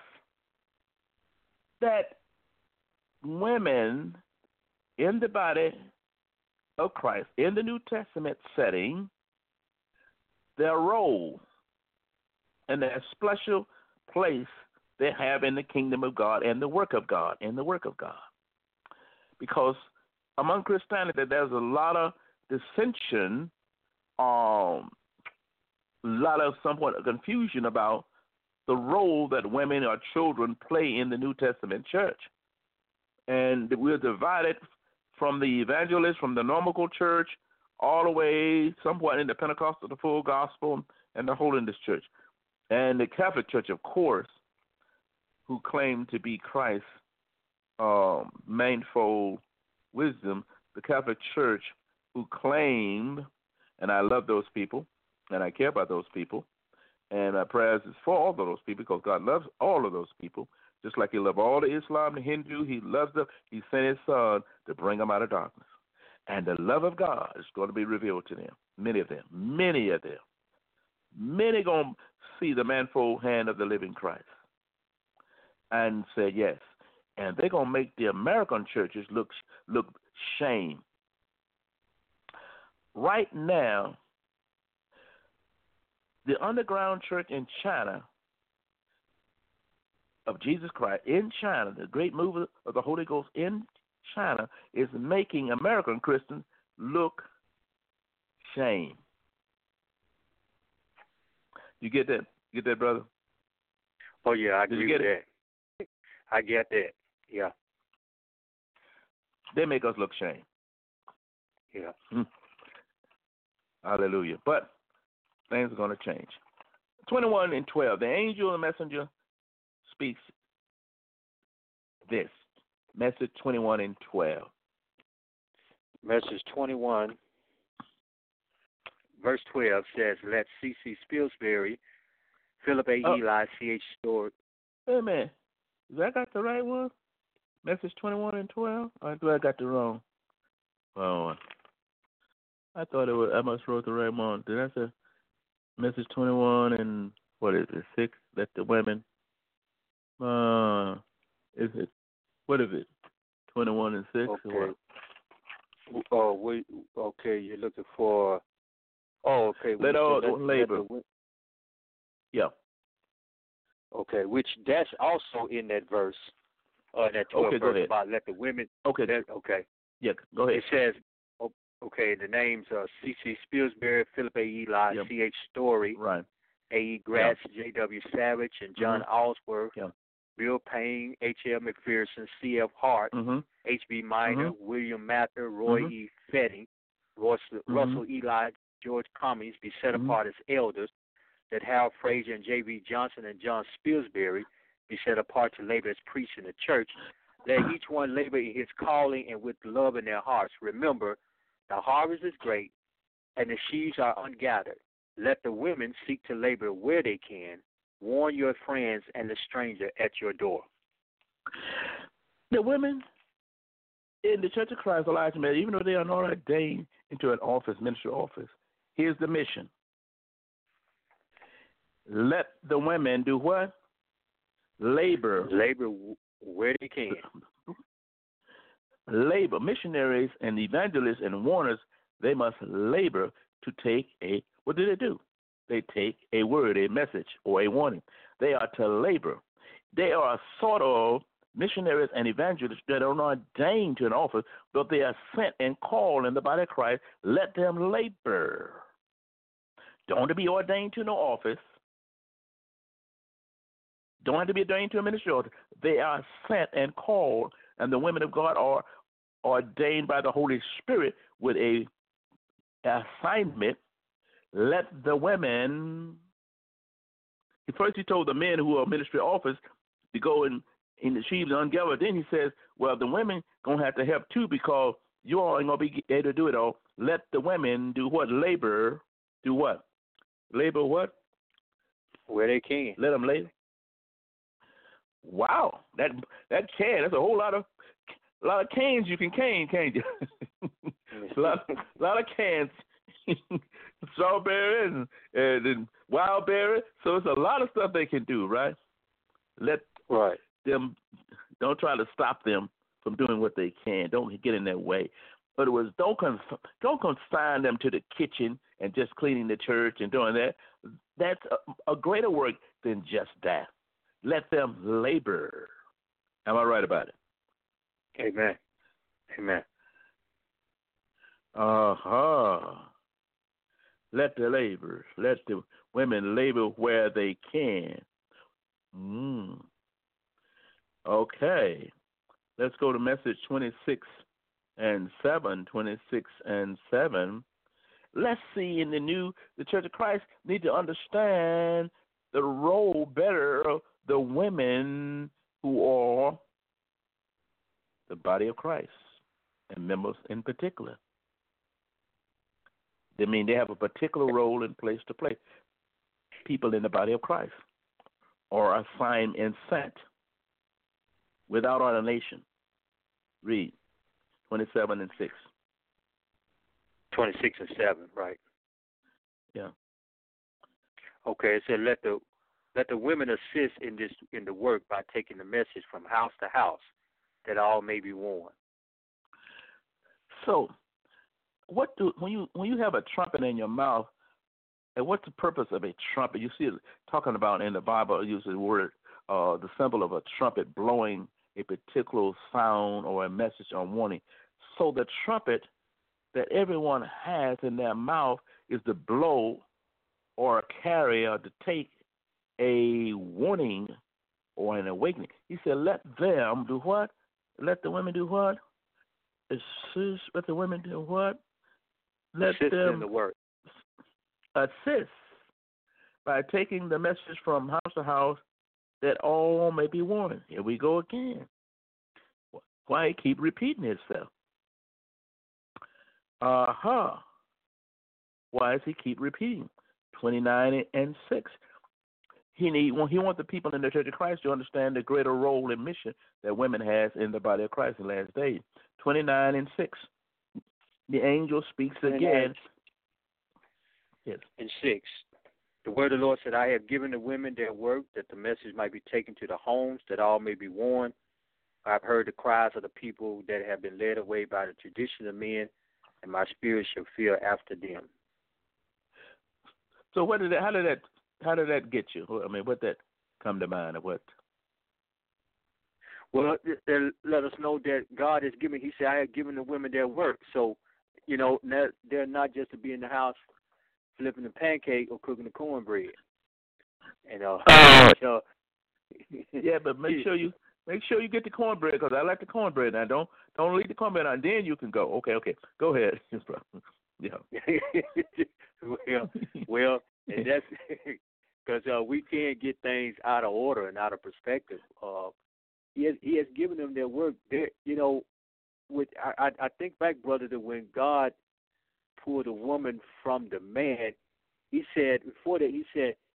that women in the body of Christ, in the New Testament setting, their role and their special place they have in the kingdom of God and the work of God, and the work of God. Because among Christianity, there's a lot of dissension, um, a lot of somewhat confusion about the role that women or children play in the New Testament church. And we're divided from the evangelists, from the normal church, all the way somewhat in the Pentecostal, the full gospel, and the Holiness Church. And the Catholic Church, of course, who claim to be Christ's um, manifold wisdom, the Catholic Church who claim, and I love those people, and I care about those people, and our prayers is for all of those people because God loves all of those people. Just like he loved all the Islam, the Hindu, he loves them. He sent his son to bring them out of darkness. And the love of God is going to be revealed to them, many of them, many of them. Many going to see the manifold hand of the living Christ and say yes. And they're going to make the American churches look look shame. Right now, the underground church in China of Jesus Christ in China, the great move of the Holy Ghost in China, is making American Christians look shame. You get that? You get that, brother? Oh, yeah, I Did agree you get with it? that. I get that, yeah. They make us look shame. Yeah. Hmm. Hallelujah. But things are going to change. twenty-one and twelve, the angel and the messenger speaks this. Message twenty-one and twelve. Message twenty-one, verse twelve says, let C C Spilsbury, Philip A. Oh. Eli, C H Story. Wait a minute. Did I got the right one? Message twenty-one and twelve? Or do I got the wrong? Oh, I thought it was, I must wrote the right one. Did I say message twenty-one and what is it, six? Let the women. Uh, is it, what is it? twenty-one and six? Okay. Or what? Oh, wait, okay, you're looking for, oh, okay. Let all let, labor. let the, Yeah. okay, which that's also in that verse, uh, that twelve Okay, go verse ahead. about let the women, Okay. let, okay. Yeah, go ahead. It says, oh, okay, the names are C C Spilsbury, Philip A. Eli, Yep. C H Story, Right. A E Gratz, J W Savage, and John Mhm. Allsworth, Yeah. Bill Payne, H L McPherson, C F Hart, Mm-hmm. H B Minor, Mhm. William Mather, Roy Mhm. E. Fetting, Russell, Mhm. Russell Eli, George Cummings be set Mhm. apart as elders, that Hal Frazier and J B Johnson and John Spilsbury be set apart to labor as priests in the church. Let each one labor in his calling and with love in their hearts. Remember, the harvest is great, and the sheaves are ungathered. Let the women seek to labor where they can. Warn your friends and the stranger at your door. The women in the Church of Christ, Elijah, man, even though they are not ordained into an office, ministry office, here's the mission. Let the women do what? Labor. Labor where they can. Labor. Missionaries and evangelists and warners, they must labor to take a, what do they do? They take a word, a message, or a warning. They are to labor. They are sort of missionaries and evangelists that are not ordained to an office, but they are sent and called in the body of Christ. Let them labor. Don't have to be ordained to no office. Don't have to be ordained to a ministry office. They are sent and called, and the women of God are ordained by the Holy Spirit with a assignment. Let the women, first he told the men who are ministry office to go and in the sheaves and ungather. Then he says, well, the women going to have to help too because you all ain't going to be able to do it all. Let the women do what? Labor. Do what? Labor what? Where they can. Let them labor. Wow. That that can, that's a whole lot of a lot of cans you can cane, can't you? a, lot, a lot of cans. Strawberry and, and, and wild berry. So it's a lot of stuff they can do, right? Let right. them, don't try to stop them from doing what they can. Don't get in their way. In other words, don't conf- don't confine them to the kitchen and just cleaning the church and doing that. That's a, a greater work than just that. Let them labor. Am I right about it? Amen. Amen. Uh-huh. Let the laborers, let the women labor where they can. Mm. Okay. Let's go to message twenty-six and seven. twenty-six and seven. Let's see in the new, the Church of Christ need to understand the role better of the women who are the body of Christ and members in particular. They mean they have a particular role and place to play. People in the body of Christ are assigned and sent without ordination. Read twenty-seven and six. twenty-six and seven, right. Yeah. Okay, it said let the let the women assist in this in the work by taking the message from house to house, that all may be warned. So, what do when you when you have a trumpet in your mouth, and what's the purpose of a trumpet? You see it talking about in the Bible, it uses the word, uh, the symbol of a trumpet blowing a particular sound or a message or warning. So the trumpet that everyone has in their mouth is to blow or carry or to take a warning or an awakening. He said, let them do what? Let the women do what? Assist. Let the women do what? Let assist them in the work. Assist by taking the message from house to house that all may be warned. Here we go again. Why keep repeating itself? Uh-huh. Why does he keep repeating? twenty-nine and six. He need he wants the people in the Church of Christ to understand the greater role and mission that women has in the body of Christ in the last days. twenty-nine and six. The angel speaks again. Yes. And six. The word of the Lord said, I have given the women their work, that the message might be taken to the homes, that all may be warned. I've heard the cries of the people that have been led away by the tradition of men, and my spirit shall fear after them. So what did that, how did that how did that get you? I mean, what that come to mind, or what? Well, they let us know that God has given. He said, I have given the women their work. So, you know, they're not just to be in the house flipping the pancake or cooking the cornbread. And uh, uh so, yeah, but make sure you make sure you get the cornbread, because I like the cornbread. Now, don't don't leave the cornbread on. Then you can go. Okay, okay, go ahead. Yeah. well, well, and that's because uh, we can't get things out of order and out of perspective. Uh, he has he has given them their work. They're, you know, with I, I think back, brother, that when God pulled a woman from the man, he said before that he said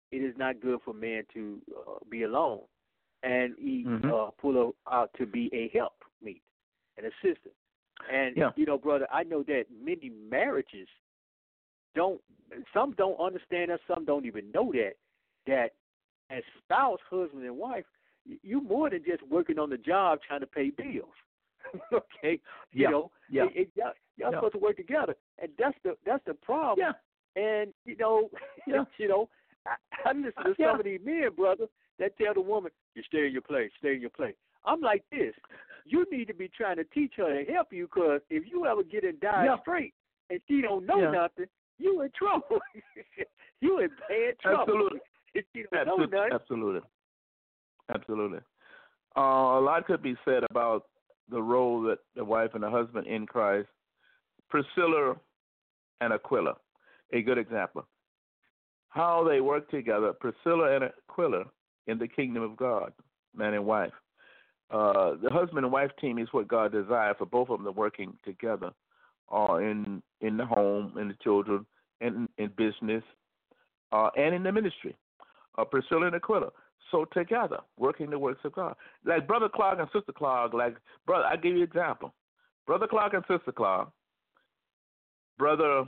it is not good for man to uh, be alone, and he mm-hmm. uh, pull her out to be a helpmeet, an assistant. And yeah. you know, brother, I know that many marriages don't. Some don't understand that. Some don't even know that. That as spouse, husband, and wife, you more than just working on the job trying to pay bills. Okay, you yeah. know, yeah. it, it, y'all, y'all yeah. supposed to work together, and that's the that's the problem. Yeah. And you know, yeah. you know, I, I listen to yeah. some of these men, brother, that tell the woman, "You stay in your place, stay in your place." I'm like this. You need to be trying to teach her to help you, because if you ever get in dire yeah. straight and she don't know yeah. nothing, you in trouble. You in bad trouble. Absolutely. If she don't Absolutely. know nothing. Absolutely. Absolutely. Uh, a lot could be said about the role that the wife and the husband in Christ. Priscilla and Aquila, a good example. How they work together, Priscilla and Aquila, in the kingdom of God, man and wife. Uh, the husband and wife team is what God desired for both of them to working together uh, in in the home, in the children, and in, in business, uh, and in the ministry. Uh, Priscilla and Aquila. So together, working the works of God. Like Brother Clark and Sister Clark, like, brother, I give you an example. Brother Clark and Sister Clark, Brother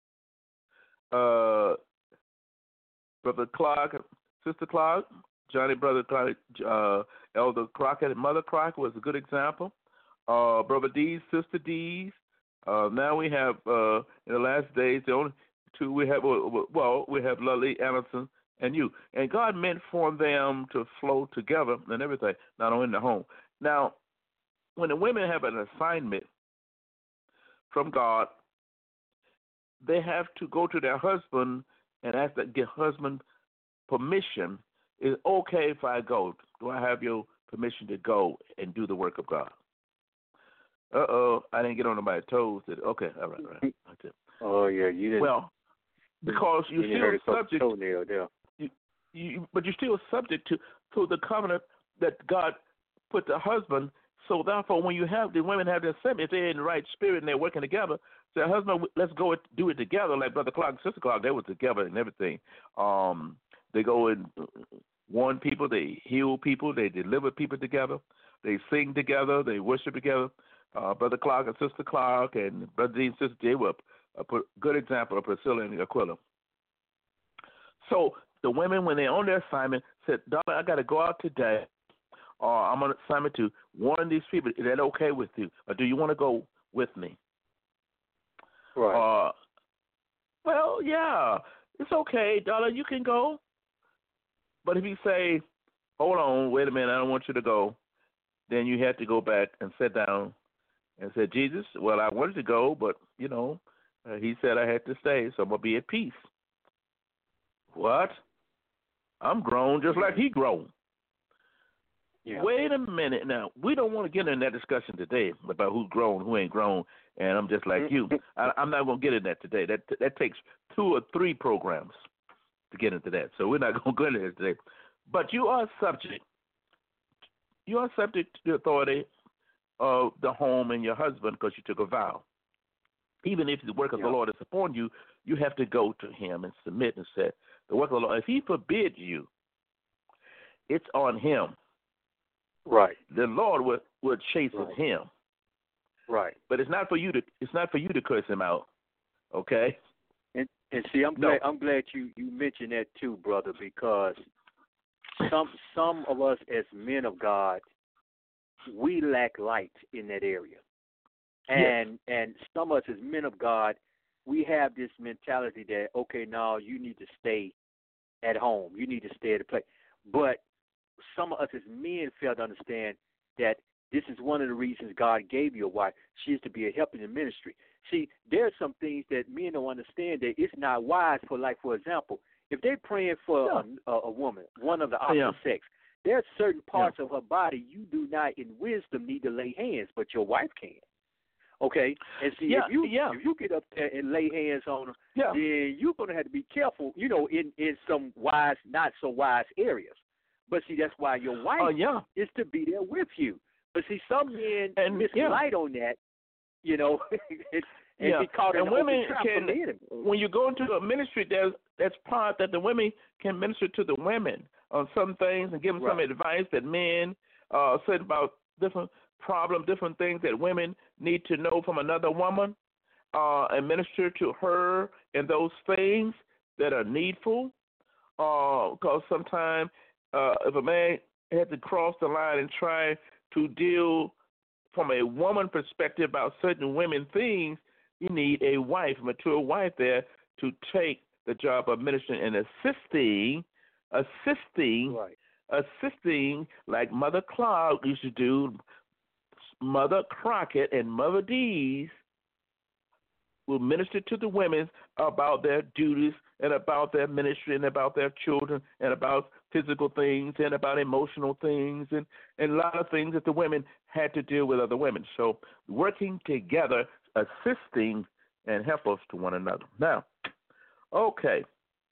uh, Brother Clark, Sister Clark, Johnny Brother Clark, uh, Elder Crockett and Mother Crockett was a good example. Uh, Brother Dees, Sister Dees. Uh, now we have, uh, in the last days, the only two we have, well, we have Lily Anderson and you. And God meant for them to flow together and everything, not only in the home. Now, when the women have an assignment from God, they have to go to their husband and ask that get husband permission. Is it okay if I go? Do I have your permission to go and do the work of God? Uh-oh, I didn't get on nobody's toes. Okay, all right, all right. That's it. Oh, yeah, you didn't. Well, because you're you still subject, toenail there. you, you, but you're still subject to, to the covenant that God put the husband. So therefore, when you have the women have their assembly, if they're in the right spirit and they're working together, say, husband, let's go and do it together. Like Brother Clark and Sister Clark, they were together and everything. Um, they go and warn people, they heal people, they deliver people together, they sing together, they worship together. Uh, Brother Clark and Sister Clark and Brother Dean and Sister J were a good example of Priscilla and Aquila. So the women, when they're on their assignment, said, darling, I got to go out today, or I'm on assignment to warn these people. Is that okay with you? Or do you want to go with me? Right. Uh, well, yeah, it's okay, darling, you can go. But if you say, hold on, wait a minute, I don't want you to go, then you have to go back and sit down and say, Jesus, well, I wanted to go, but, you know, uh, he said I had to stay, so I'm going to be at peace. What? I'm grown just like he grown. Yeah. Wait a minute now. We don't want to get in that discussion today about who's grown, who ain't grown, and I'm just like you. I, I'm not going to get in that today. That that takes two or three programs to get into that, so we're not going to go into that today. But you are subject. You are subject to the authority of the home and your husband because you took a vow. Even if the work of yeah. the Lord is upon you, you have to go to him and submit and say, the work of the Lord, if he forbids you, it's on him. Right. The Lord will, will chase right. him. Right. But it's not for you to it's not for you to curse him out. Okay? And and see I'm no. glad I'm glad you, you mentioned that too, brother, because some some of us as men of God, we lack light in that area. And yes. and some of us as men of God, we have this mentality that, okay, now you need to stay at home. You need to stay at the place. But some of us as men fail to understand that this is one of the reasons God gave you a wife. She is to be a help in the ministry. See, there are some things that men don't understand that it's not wise for, like, for example, if they're praying for yeah. a, a woman, one of the opposite yeah. sex, there are certain parts yeah. of her body you do not, in wisdom, need to lay hands, but your wife can. Okay, and see yeah, if you yeah. if you get up there and lay hands on her, yeah. then you're gonna have to be careful, you know, in, in some wise, not so wise areas. But see, that's why your wife uh, yeah. is to be there with you. But see, some men and, miss yeah. light on that, you know, and, and yeah. be caught in and the women trap can, from the enemy. when you go into a ministry, there's that's part that the women can minister to the women on some things and give them Right. some advice that men uh, said about different problems, different things that women need to know from another woman, uh, and minister to her in those things that are needful. Because uh, sometimes uh, if a man had to cross the line and try to deal from a woman perspective about certain women things, you need a wife, a mature wife there to take the job of ministering and assisting, assisting, Right. assisting like Mother Clark used to do, Mother Crockett and Mother Dees will minister to the women about their duties and about their ministry and about their children and about physical things and about emotional things and, and a lot of things that the women had to deal with other women. So working together, assisting, and help us to one another. Now, okay.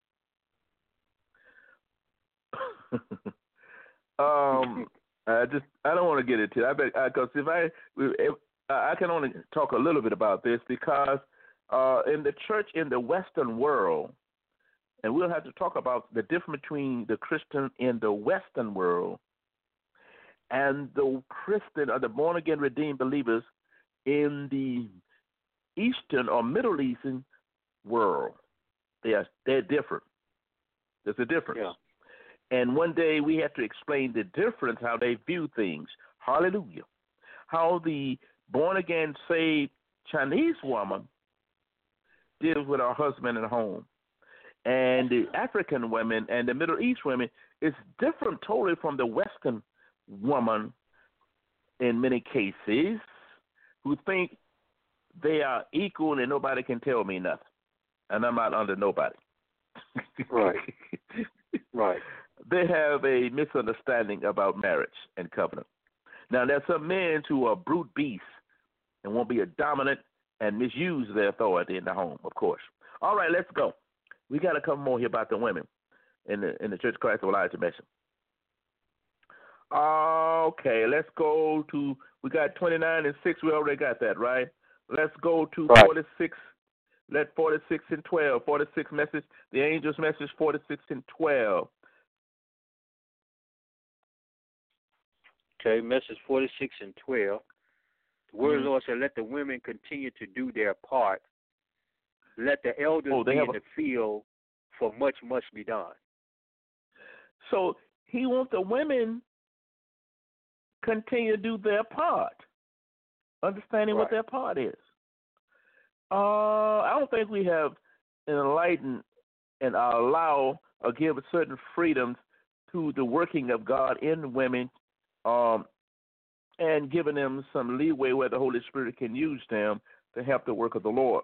um, I just I don't want to get into it. I bet because if I if, I can only talk a little bit about this because uh, in the church in the Western world, and we'll have to talk about the difference between the Christian in the Western world and the Christian or the born again redeemed believers in the Eastern or Middle Eastern world. They are they're different. There's a difference. Yeah. And one day we have to explain the difference, how they view things. Hallelujah. How the born-again, saved Chinese woman deals with her husband at home. And the African women and the Middle East women is different totally from the Western woman in many cases who think they are equal and nobody can tell me nothing. And I'm not under nobody. Right. Right. They have a misunderstanding about marriage and covenant. Now, there's some men who are brute beasts and won't be a dominant and misuse their authority in the home, of course. All right, let's go. We got a couple more here about the women in the in the Church of Christ of Elijah Mission. Okay, let's go to, we got twenty-nine and six. We already got that, right? Let's go to right. forty-six. Let forty-six and twelve. forty-six message, the angel's message, forty-six and twelve. Okay, message forty-six and twelve. The word Mm-hmm. of the Lord said, let the women continue to do their part. Let the elders Oh, they be have in a- the field, for much must be done. So he wants the women continue to do their part, understanding Right. what their part is. Uh, I don't think we have enlightened and allow or give certain freedoms to the working of God in women, um, and giving them some leeway where the Holy Spirit can use them to help the work of the Lord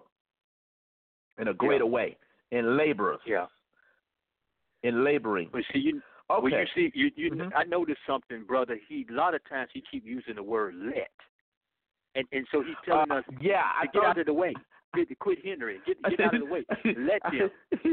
in a greater Yeah. way, in laborers, Yeah. in laboring. But see, you, Okay. when you see, you, you, Mhm. I noticed something, brother. He a lot of times he keep using the word "let," and and so he's telling Uh, us yeah, to I get thought- out of the way, get, quit hindering, get get out of the way, let them.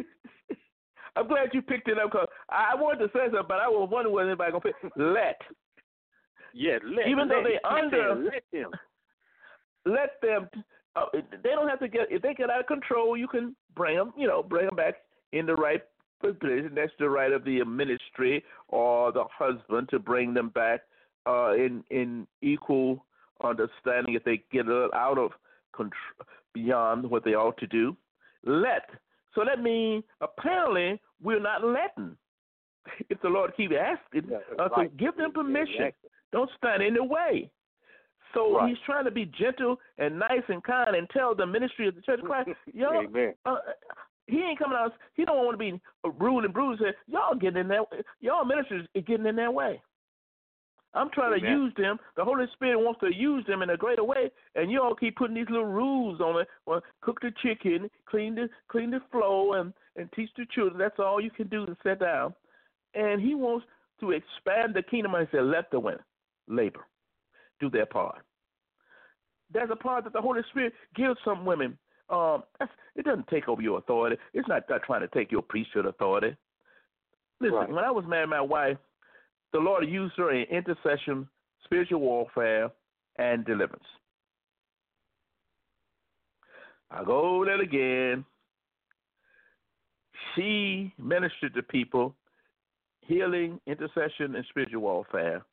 I'm glad you picked it up because I wanted to say something, but I was wondering whether anybody gonna pick let. Yeah, let. Even though let. they He keeps under- saying, let them. Let them. Uh, they don't have to get. If they get out of control, you can bring them. You know, bring them back in the right position. That's the right of the ministry or the husband to bring them back uh, in in equal understanding. If they get a little out of control, beyond what they ought to do, let. So that means apparently we're not letting. If the Lord keeps asking Yeah, us right. to give them Yeah, permission, exactly. don't stand in the way. So Right. he's trying to be gentle and nice and kind and tell the ministry of the Church of Christ, y'all, Amen. uh, he ain't coming out. He don't want to be rude and bruised. Y'all getting in there. Y'all ministers is getting in their way. I'm trying Amen. to use them. The Holy Spirit wants to use them in a greater way, and you all keep putting these little rules on it. Well, cook the chicken, clean the clean the floor, and, and teach the children. That's all you can do to sit down. And he wants to expand the kingdom. And he said, let the women labor, do their part. There's a part that the Holy Spirit gives some women. Um, that's, it doesn't take over your authority. It's not, not trying to take your priesthood authority. Listen, Right. when I was married to my wife, the Lord used her in intercession, spiritual warfare, and deliverance. I go over that again. She ministered to people, healing, intercession, and spiritual warfare.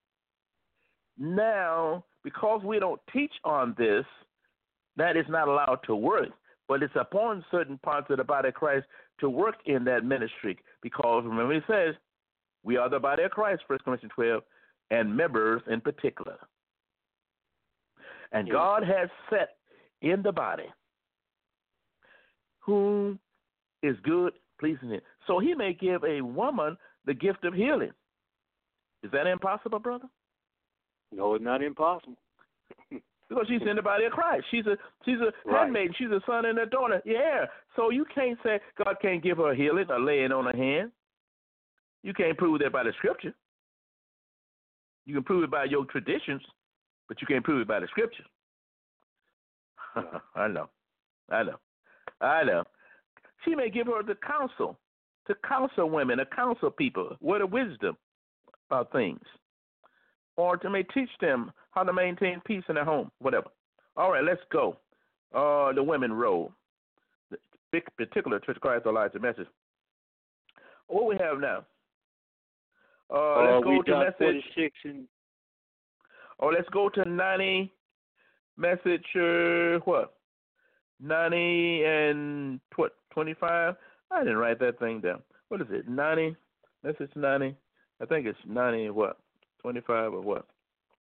Now, because we don't teach on this, that is not allowed to work. But it's upon certain parts of the body of Christ to work in that ministry. Because remember, it says, we are the body of Christ, First Corinthians twelve, and members in particular. And God has set in the body whom is good, pleasing him. So he may give a woman the gift of healing. Is that impossible, brother? No, it's not impossible. Because she's in the body of Christ. She's a she's a Right. handmaiden. She's a son and a daughter. Yeah. So you can't say God can't give her healing or laying on her hand. You can't prove that by the scripture. You can prove it by your traditions, but you can't prove it by the scripture. I know. I know. I know. She may give her the counsel, to counsel women, to counsel people, word of wisdom about things. Or to may teach them how to maintain peace in their home, whatever. All right, let's go. Uh, the women role. The big particular Church of Christ Elijah message. What we have now? Uh, let's uh, go we to done message. forty-six and Or let's go to ninety. Message, uh, what? ninety and what? twenty-five? I didn't write that thing down. What is it? ninety? Message ninety? I think it's ninety and what? twenty-five or what?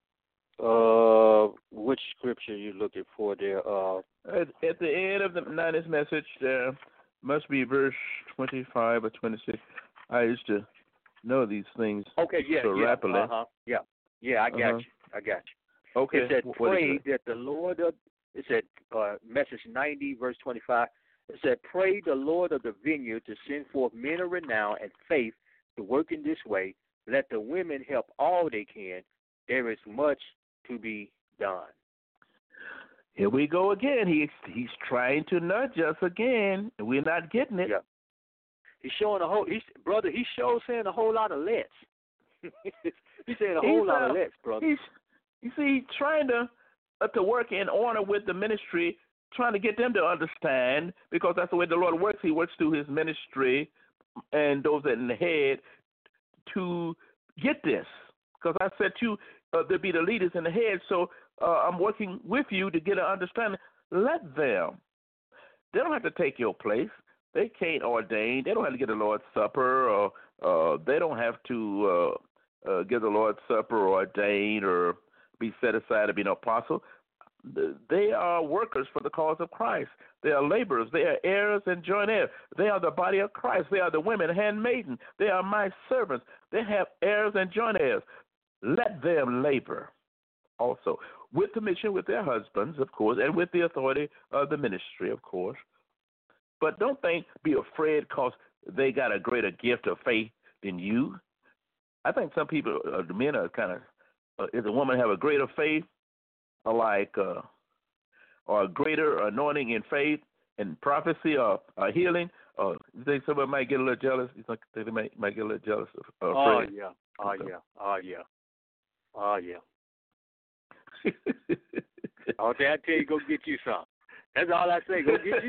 uh, which scripture you looking for there? Uh, At, at the end of the ninetieth message, there must be verse twenty-five or twenty-six. I used to know these things okay, yeah, so yeah, rapidly. uh-huh, yeah, yeah, I got Uh-huh. you, I got you. Okay. It said, what is pray it? that the Lord of, it said, uh, message ninety, verse twenty-five, it said, pray the Lord of the vineyard to send forth men of renown and faith to work in this way. Let the women help all they can. There is much to be done. Here we go again. He's he's trying to nudge us again, and we're not getting it. Yeah. He's showing a whole, he's, brother, he shows saying a whole lot of let's. He's saying a whole He's, lot uh, of let's, brother. He's, you see, he's trying to uh, to work in order with the ministry, trying to get them to understand, because that's the way the Lord works. He works through his ministry and those in the head to get this. Because I said you uh, to be the leaders in the head, so uh, I'm working with you to get an understanding. Let them. They don't have to take your place. They can't ordain. They don't have to get the Lord's Supper, or uh, they don't have to uh, uh, get the Lord's Supper or ordain or be set aside to be an apostle. They are workers for the cause of Christ. They are laborers. They are heirs and joint heirs. They are the body of Christ. They are the women handmaiden. They are my servants. They have heirs and joint heirs. Let them labor also, with permission with their husbands, of course, and with the authority of the ministry, of course. But don't think, be afraid because they got a greater gift of faith than you. I think some people, uh, the men are kind of, uh, if a woman have a greater faith, or like, uh, or a greater anointing in faith and prophecy or, or healing, or you think somebody might get a little jealous? You think they might, might get a little jealous or Oh, afraid? yeah. Oh, Okay. yeah. Oh, yeah. Oh, yeah. All day I tell you, go get you some. That's all I say. Go get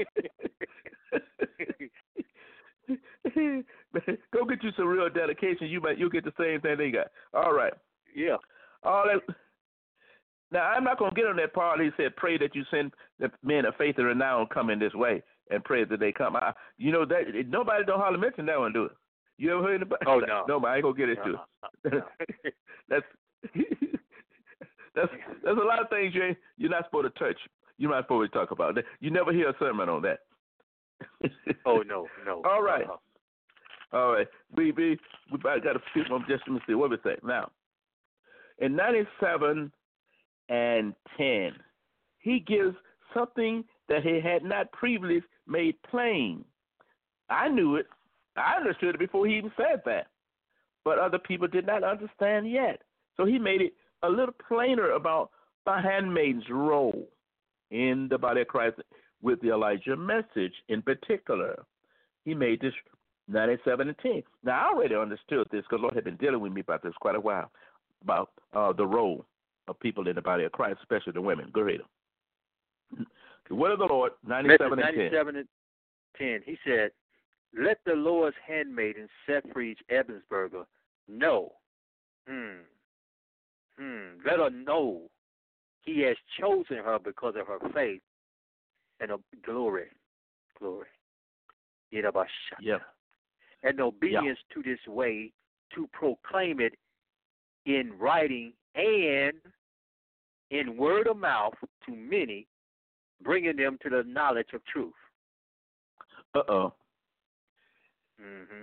you some. Go get you some real dedication. You might, you'll get the same thing they got. All right. Yeah. All that. Now, I'm not going to get on that part. He said, pray that you send the men of faith and renown come in this way, and pray that they come. I, you know, that nobody don't hardly mention that one, do it? You ever heard about it? Oh, no. No, I ain't going to get into No, it. that's, that's, that's a lot of things you ain't, you're not supposed to touch. You're not supposed to talk about. You never hear a sermon on that. Oh, no, no. All right. Uh-huh. All right. We, we, we got a few more. Just let me see. What we say? Now, in ninety-seven and ten, he gives something that he had not previously made plain. I knew it. I understood it before he even said that. But other people did not understand yet. So he made it a little plainer about the handmaid's role in the body of Christ with the Elijah message in particular. He made this ninety-seven and ten. Now, I already understood this because the Lord had been dealing with me about this quite a while, about uh, the role of people in the body of Christ, especially the women. Go ahead. The word of the Lord, ninety-seven and ten. ninety-seven and ten. He said, let the Lord's handmaiden, Suffrage Ebensberger, know. Hmm. Hmm. Let her know he has chosen her because of her faith and of glory. Glory. Yeah. And obedience yeah. to this way to proclaim it in writing and in word of mouth to many, bringing them to the knowledge of truth. Uh-oh. Mm-hmm.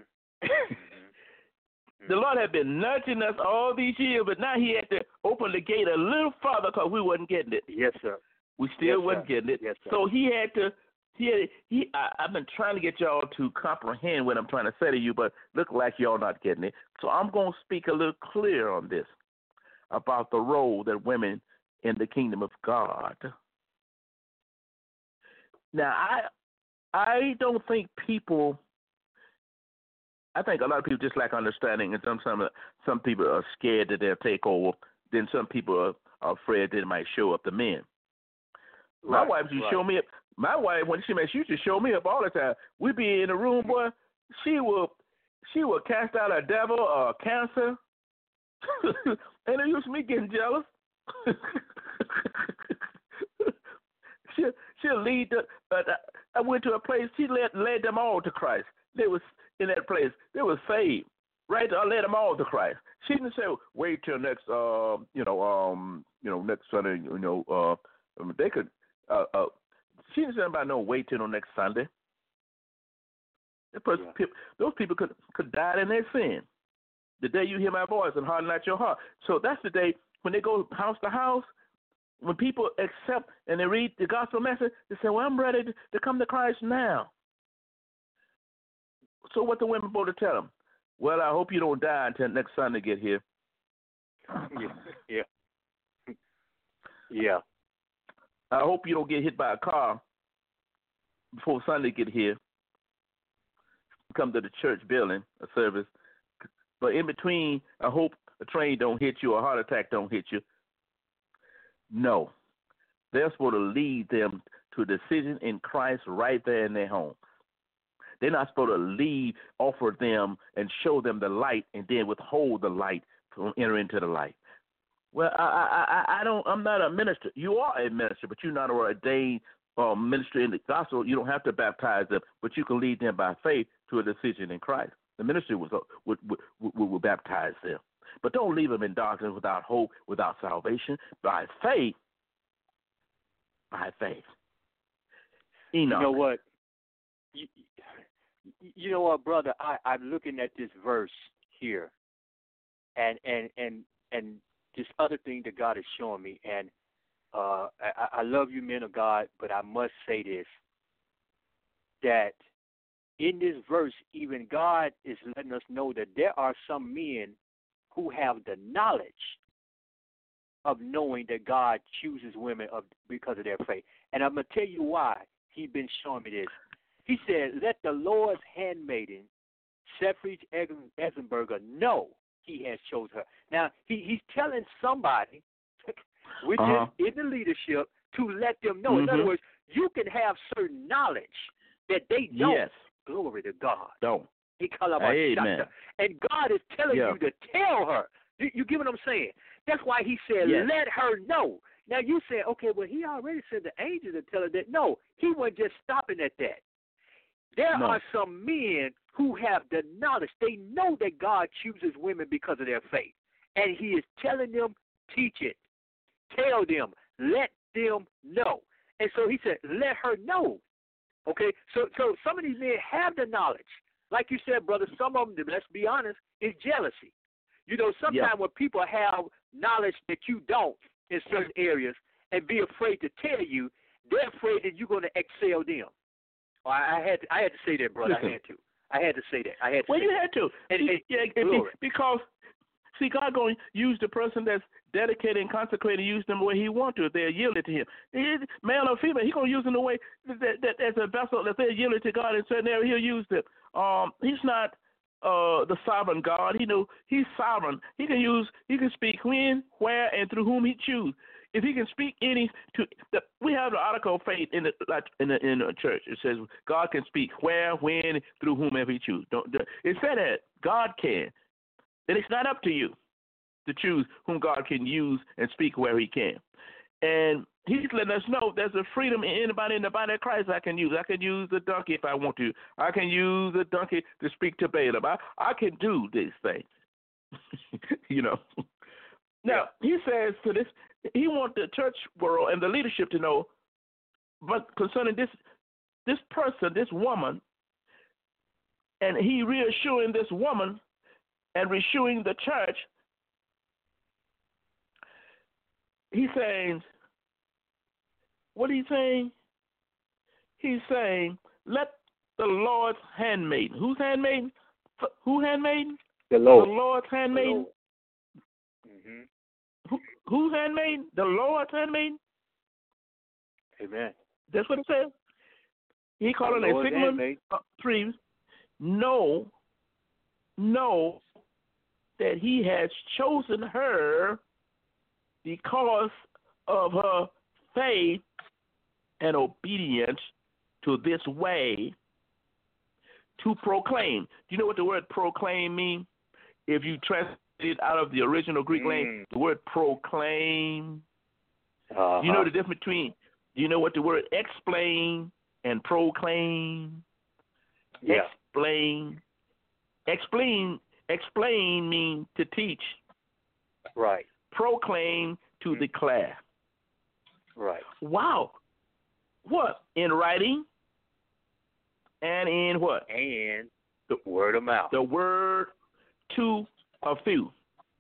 The Lord had been nudging us all these years, but now he had to open the gate a little further because we wasn't getting it. Yes, sir. We still yes, wasn't sir. getting it. Yes, sir. So he had to, he had, he, I, I've been trying to get y'all to comprehend what I'm trying to say to you, but look like y'all not getting it. So I'm going to speak a little clear on this about the role that women in the kingdom of God. Now, I, I don't think people, I think a lot of people just lack understanding, and some some some people are scared that they'll take over. Then some people are, are afraid that it might show up the men. My right, wife used right. to show me up. My wife, when she met, she used to show me up all the time. We'd be in the room, boy. She will she will cast out a devil or cancer, and it used to me getting jealous. she she'll lead the. Uh, I went to a place. She led led them all to Christ. They was in that place. They were saved. Right? I led them all to Christ. She didn't say, "Wait till next, uh, you know, um, you know, next Sunday." You know, uh, they could. Uh, uh, she didn't say about no wait till next Sunday. Person, yeah. Those people could could die in their sin. The day you hear my voice and harden not your heart. So that's the day when they go house to house. When people accept and they read the gospel message, they say, "Well, I'm ready to, to come to Christ now." So what the women supposed to tell them? Well, I hope you don't die until next Sunday get here. Yeah, yeah, yeah. I hope you don't get hit by a car before Sunday get here. Come to the church building, a service. But in between, I hope a train don't hit you or a heart attack don't hit you. No. They're supposed to lead them to a decision in Christ right there in their home. They're not supposed to lead, offer them, and show them the light, and then withhold the light from entering into the light. Well, I, I, I, I don't. I'm not a minister. You are a minister, but you're not an ordained uh, minister in the gospel. You don't have to baptize them, but you can lead them by faith to a decision in Christ. The ministry was uh, would, would, would, would baptize them, but don't leave them in darkness without hope, without salvation. By faith, by faith. Enoch. You know what? You, you know what, brother? I, I'm looking at this verse here, and and and and this other thing that God is showing me, and uh, I, I love you, men of God, but I must say this: that in this verse, even God is letting us know that there are some men who have the knowledge of knowing that God chooses women of, because of their faith. And I'm going to tell you why he's been showing me this. He said, let the Lord's handmaiden, Suffrage Ebensberger, know he has chosen her. Now, he, he's telling somebody, which uh-huh. is in the leadership, to let them know. Mm-hmm. In other words, you can have certain knowledge that they don't. Yes. Glory to God. Don't. He called up a shot. And God is telling yeah. you to tell her. You, you get what I'm saying? That's why he said, yes. let her know. Now, you say, okay, well, he already said the angel to tell her that. No, he wasn't just stopping at that. There no. are some men who have the knowledge. They know that God chooses women because of their faith. And he is telling them, teach it. Tell them. Let them know. And so he said, let her know. Okay? So so some of these men have the knowledge. Like you said, brother, some of them, let's be honest, is jealousy. You know, sometimes yeah. when people have knowledge that you don't in certain areas and be afraid to tell you, they're afraid that you're going to excel them. Well, I had to, I had to say that, brother. Listen. I had to. I had to say that. I had to. Well, say you that. had to. And, and, yeah, and because see, God going to use the person that's dedicated and consecrated, use them the way He wants to. If they're yielded to Him, male or female, He's going to use them the way that, that as a vessel. If they're yielded to God in certain area, He'll use them. Um, He's not uh, the sovereign God. He know He's sovereign. He can use. He can speak when, where, and through whom He choose. If He can speak any to, the, we have the article of faith in the in the in the church. It says God can speak where, when, through whomever He choose. Don't. It said that God can. And it's not up to you to choose whom God can use and speak where He can. And He's letting us know there's a freedom in anybody in the body of Christ I can use. I can use the donkey if I want to. I can use the donkey to speak to Balaam. I, I can do these things. you know. Now, He says to this, He wants the church world and the leadership to know, but concerning this this person, this woman, and He reassuring this woman and reassuring the church, He's saying, what He's saying? He's saying, let the Lord's handmaiden. Whose handmaiden? Who handmaiden? The Lord. The Lord's handmaiden. Mm-hmm. Who, whose handmaiden? The Lord's handmaiden. Amen. That's what it says. He called it a Sigmund Freeze. Know, know that He has chosen her because of her faith and obedience to this way to proclaim. Do you know what the word proclaim means? If you translate it out of the original Greek mm. language, the word proclaim. Uh-huh. Do you know the difference between, do you know what the word explain and proclaim? Yeah. Explain. Explain. Explain means to teach. Right. Proclaim, to mm. declare. Right. Wow. What? In writing and in what? And the word of mouth. The word to a few.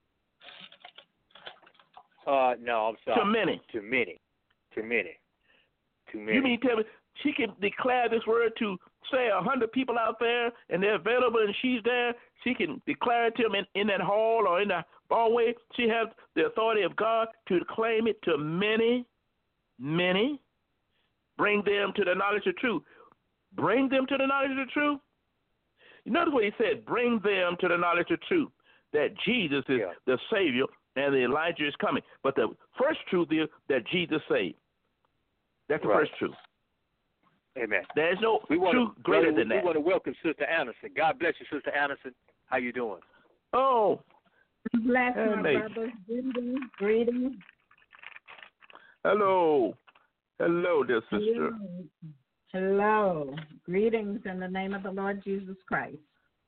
Uh, no, I'm sorry. To many. To many. To many. To many. You mean tell me she can declare this word to, say, a hundred people out there, and they're available, and she's there. She can declare it to them in, in that hall or in the hallway. She has the authority of God to claim it to many, many. Bring them to the knowledge of truth. Bring them to the knowledge of the truth. You notice what He said, bring them to the knowledge of truth, that Jesus is yeah. the Savior and the Elijah is coming. But the first truth is that Jesus saved. That's the right. first truth. Amen. There is no we truth to, greater brother, than we, that. We want to welcome Sister Anderson. God bless you, Sister Anderson. How you doing? Oh. Bless hey, my mate. brothers. Greetings. Greetings. Hello. Hello, dear sister. Hello. Hello. Greetings in the name of the Lord Jesus Christ.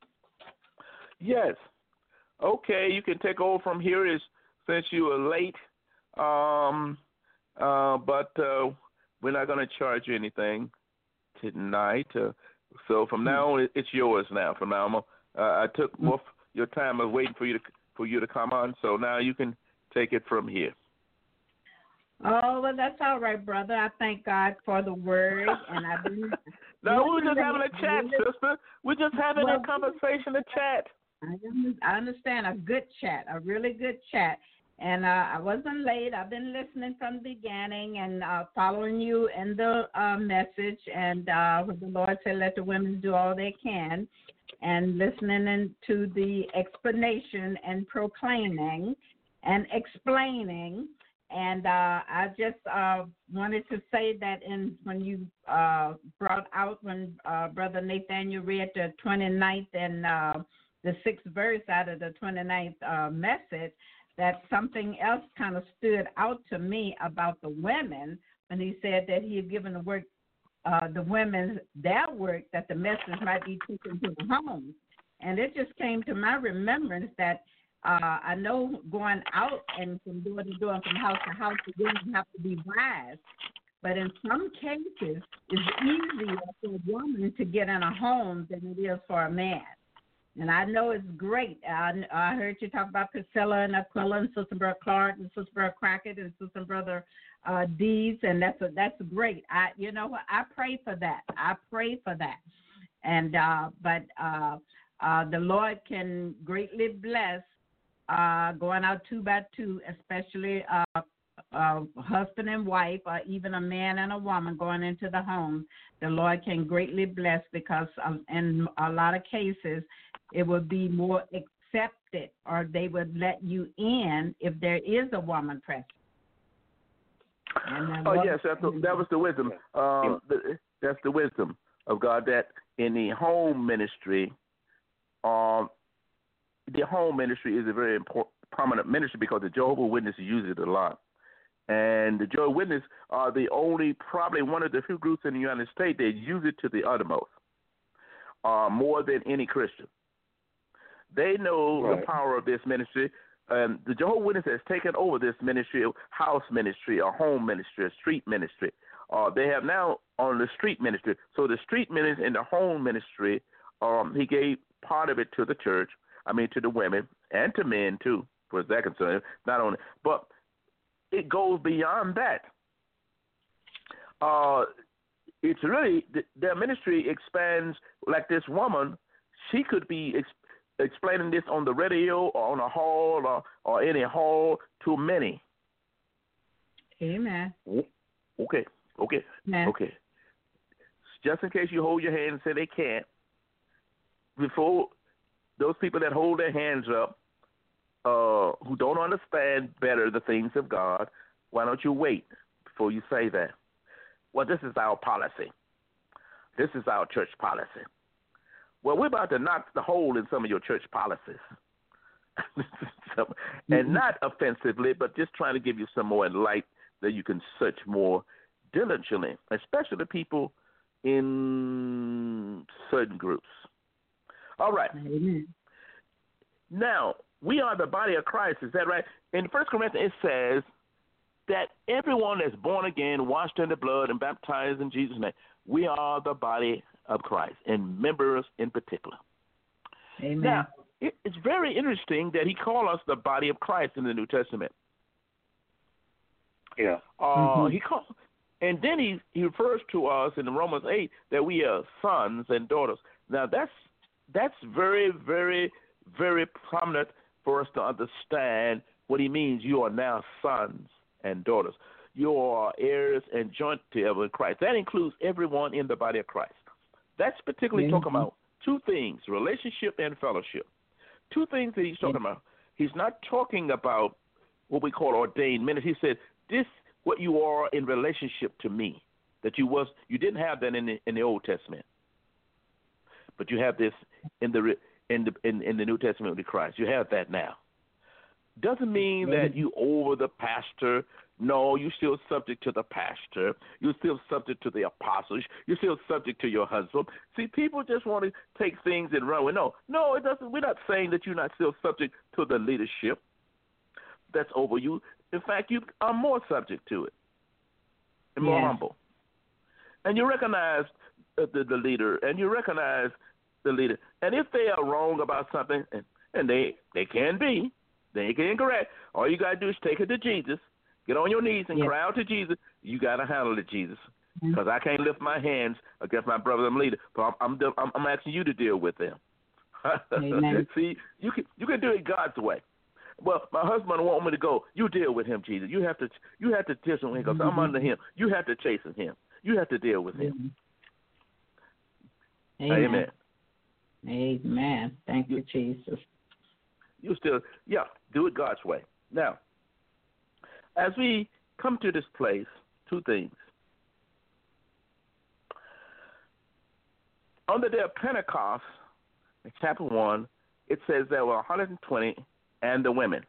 Yes. Okay, you can take over from here is, since you are late. Um, uh, but uh, we're not going to charge you anything tonight. Uh, so from now on, it's yours now. From now on, uh, I took more your time of waiting for you to for you to come on. So now you can take it from here. Oh, well, that's all right, brother. I thank God for the word, and I've been. No, we're just having a chat, sister. We're just having well, a conversation, a chat. I understand, a good chat, a really good chat. And uh, I wasn't late. I've been listening from the beginning and uh, following you in the uh, message. And uh, the Lord said, let the women do all they can. And listening to the explanation and proclaiming and explaining. And uh, I just uh, wanted to say that in when you uh, brought out, when uh, Brother Nathaniel read the twenty-ninth and uh, the sixth verse out of the twenty-ninth uh, message, that something else kind of stood out to me about the women when he said that he had given the work, uh, the women their work, that the message might be taken to the homes. And it just came to my remembrance that uh, I know going out and from door to door and from house to house, the women have to be wise. But in some cases, it's easier for a woman to get in a home than it is for a man. And I know it's great. I, I heard you talk about Priscilla and Aquila and Sister Brother Clark and Sister Brother Crockett and Sister Brother uh, Dees, and that's a, that's great. I you know what? I pray for that. I pray for that. And uh, but uh, uh, the Lord can greatly bless uh, going out two by two, especially uh, uh, husband and wife, or even a man and a woman going into the home. The Lord can greatly bless because um, in a lot of cases, it would be more accepted, or they would let you in if there is a woman present. And oh, yes, that's the, that was the wisdom. Uh, the, that's the wisdom of God, that in the home ministry, um, the home ministry is a very important, prominent ministry because the Jehovah's Witnesses use it a lot. And the Jehovah's Witnesses are the only, probably one of the few groups in the United States that use it to the uttermost, uh, more than any Christian. They know right. the power of this ministry. And the Jehovah's Witnesses has taken over this ministry, house ministry, or home ministry, or street ministry. Uh, they have now on the street ministry. So the street ministry and the home ministry, um, he gave part of it to the church, I mean to the women, and to men too, for that concern. Not only, but it goes beyond that. Uh, it's really, their ministry expands like this woman. She could be ex- explaining this on the radio or on a hall or, or any hall to many. Amen. Okay, okay, Amen. okay. Just in case you hold your hand and say they can't, before those people that hold their hands up, uh, who don't understand better the things of God, why don't you wait before you say that? Well, this is our policy. This is our church policy. Well, we're about to knock the hole in some of your church policies. so, and mm-hmm. not offensively, but just trying to give you some more light that you can search more diligently, especially the people in certain groups. All right. Mm-hmm. Now, we are the body of Christ. Is that right? In First Corinthians, it says that everyone that's born again, washed in the blood, and baptized in Jesus' name, we are the body of Christ, and members in particular. Amen. Now, it, it's very interesting that he called us the body of Christ in the New Testament. Yeah. Uh, mm-hmm. He called, and then he, he refers to us in Romans eight that we are sons and daughters. Now, that's that's very, very, very prominent for us to understand what he means. You are now sons and daughters. You are heirs and joint together in Christ. That includes everyone in the body of Christ. That's particularly mm-hmm. talking about two things, relationship and fellowship. Two things that he's talking mm-hmm. about. He's not talking about what we call ordained ministry. He said, this what you are in relationship to me, that you was you didn't have that in the, in the Old Testament. But you have this in the in the in, in the New Testament with Christ. You have that now. Doesn't mean mm-hmm. that you over the pastor. No, you're still subject to the pastor. You're still subject to the apostles. You're still subject to your husband. See, people just want to take things and run with. No, no, it doesn't. We're not saying that you're not still subject to the leadership that's over you. In fact, you are more subject to it and more yeah. humble. And you recognize the, the leader, and you recognize the leader. And if they are wrong about something, and, and they, they can be, they can correct, all you got to do is take it to Jesus. Get on your knees and yeah. cry out to Jesus. You got to handle it, Jesus, because mm-hmm. I can't lift my hands against my brother and leader. But I'm, I'm, I'm asking you to deal with them. Amen. See, you can you can do it God's way. Well, my husband wants me to go. You deal with him, Jesus. You have to you have to discipline him because mm-hmm. I'm under him. You have to chasten him. You have to deal with him. Amen. Amen. Amen. Thank you, you, Jesus. You still, yeah, do it God's way. Now, as we come to this place, two things. On the day of Pentecost, in chapter one, it says there were one hundred twenty and the women.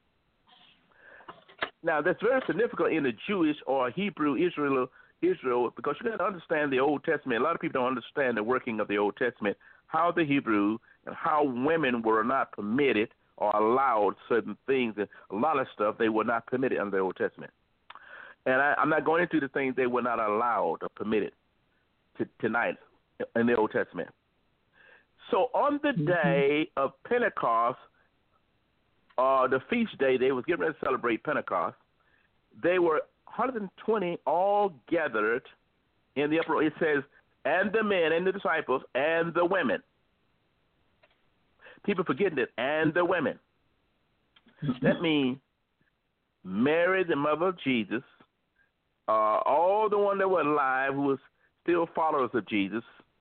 Now, that's very significant in the Jewish or Hebrew Israel, Israel because you got to understand the Old Testament. A lot of people don't understand the working of the Old Testament, how the Hebrew and how women were not permitted or allowed certain things, and a lot of stuff they were not permitted under the Old Testament. And I, I'm not going into the things they were not allowed or permitted to, tonight in the Old Testament. So on the mm-hmm. day of Pentecost, uh, the feast day, they was getting ready to celebrate Pentecost. They were one hundred twenty all gathered in the upper room. It says, and the men and the disciples and the women. People forgetting it, and the women. That means Mary, the mother of Jesus, uh, all the ones that were alive who was still followers of Jesus,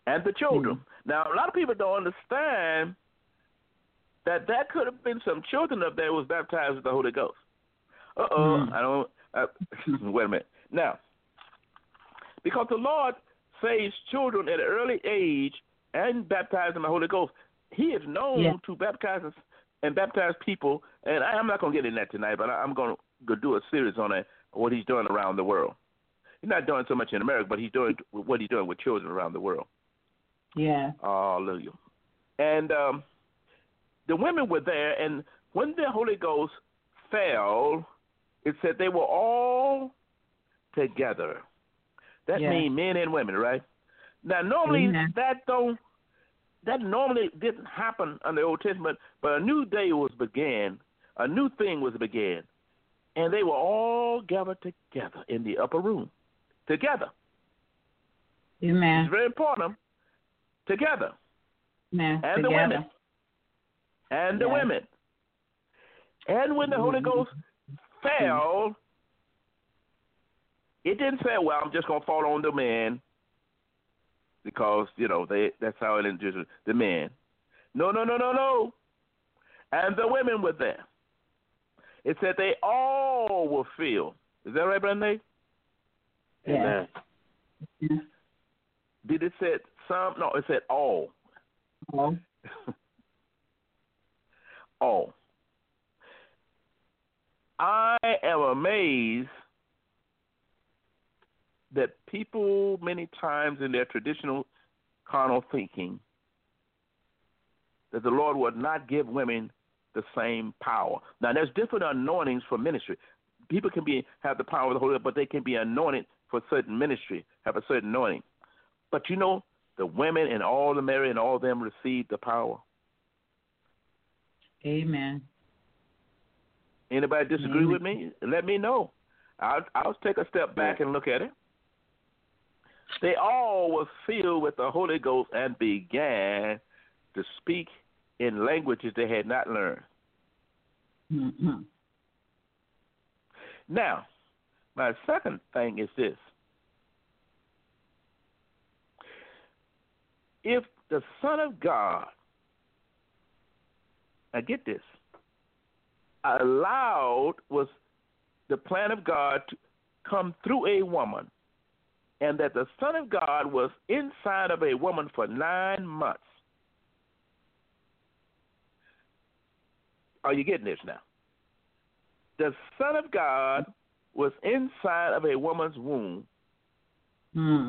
and the children. Mm-hmm. Now, a lot of people don't understand that that could have been some children up there who was baptized with the Holy Ghost. Uh-oh, mm. I don't, uh, wait a minute. Now, because the Lord saves children at an early age and baptizes them in the Holy Ghost, he is known yeah. to baptize and baptize people, and I, I'm not going to get in that tonight, but I, I'm going to do a series on that, what he's doing around the world. He's not doing so much in America, but he's doing what he's doing with children around the world. Yeah. Hallelujah. And um, the women were there, and when the Holy Ghost fell, it said they were all together. That yeah. means men and women, right? Now, normally mm-hmm. that don't that normally didn't happen in the Old Testament, but a new day was began, a new thing was began, and they were all gathered together in the upper room, together. Amen. It's very important. Together. Amen. And together. the women. And the yeah. women. And when the Holy Ghost fell, it didn't say, well, I'm just going to fall on the men because, you know, they that's how it is, the men. No, no, no, no, no. And the women were there. It said they all were filled. Is that right, Brother Nate? Yeah. yeah. Did it say some? No, it said all. All. all. I am amazed that people many times in their traditional carnal thinking that the Lord would not give women the same power. Now, there's different anointings for ministry. People can be have the power of the Holy Ghost, but they can be anointed for certain ministry, have a certain anointing. But you know, the women and all the Mary and all of them received the power. Amen. Anybody disagree Amen. with me? Let me know. I'll, I'll take a step back and look at it. They all were filled with the Holy Ghost and began to speak in languages they had not learned. Mm-hmm. Now, my second thing is this. If the Son of God, now get this, allowed was the plan of God to come through a woman, and that the Son of God was inside of a woman for nine months. Are you getting this now? The Son of God was inside of a woman's womb. Mm.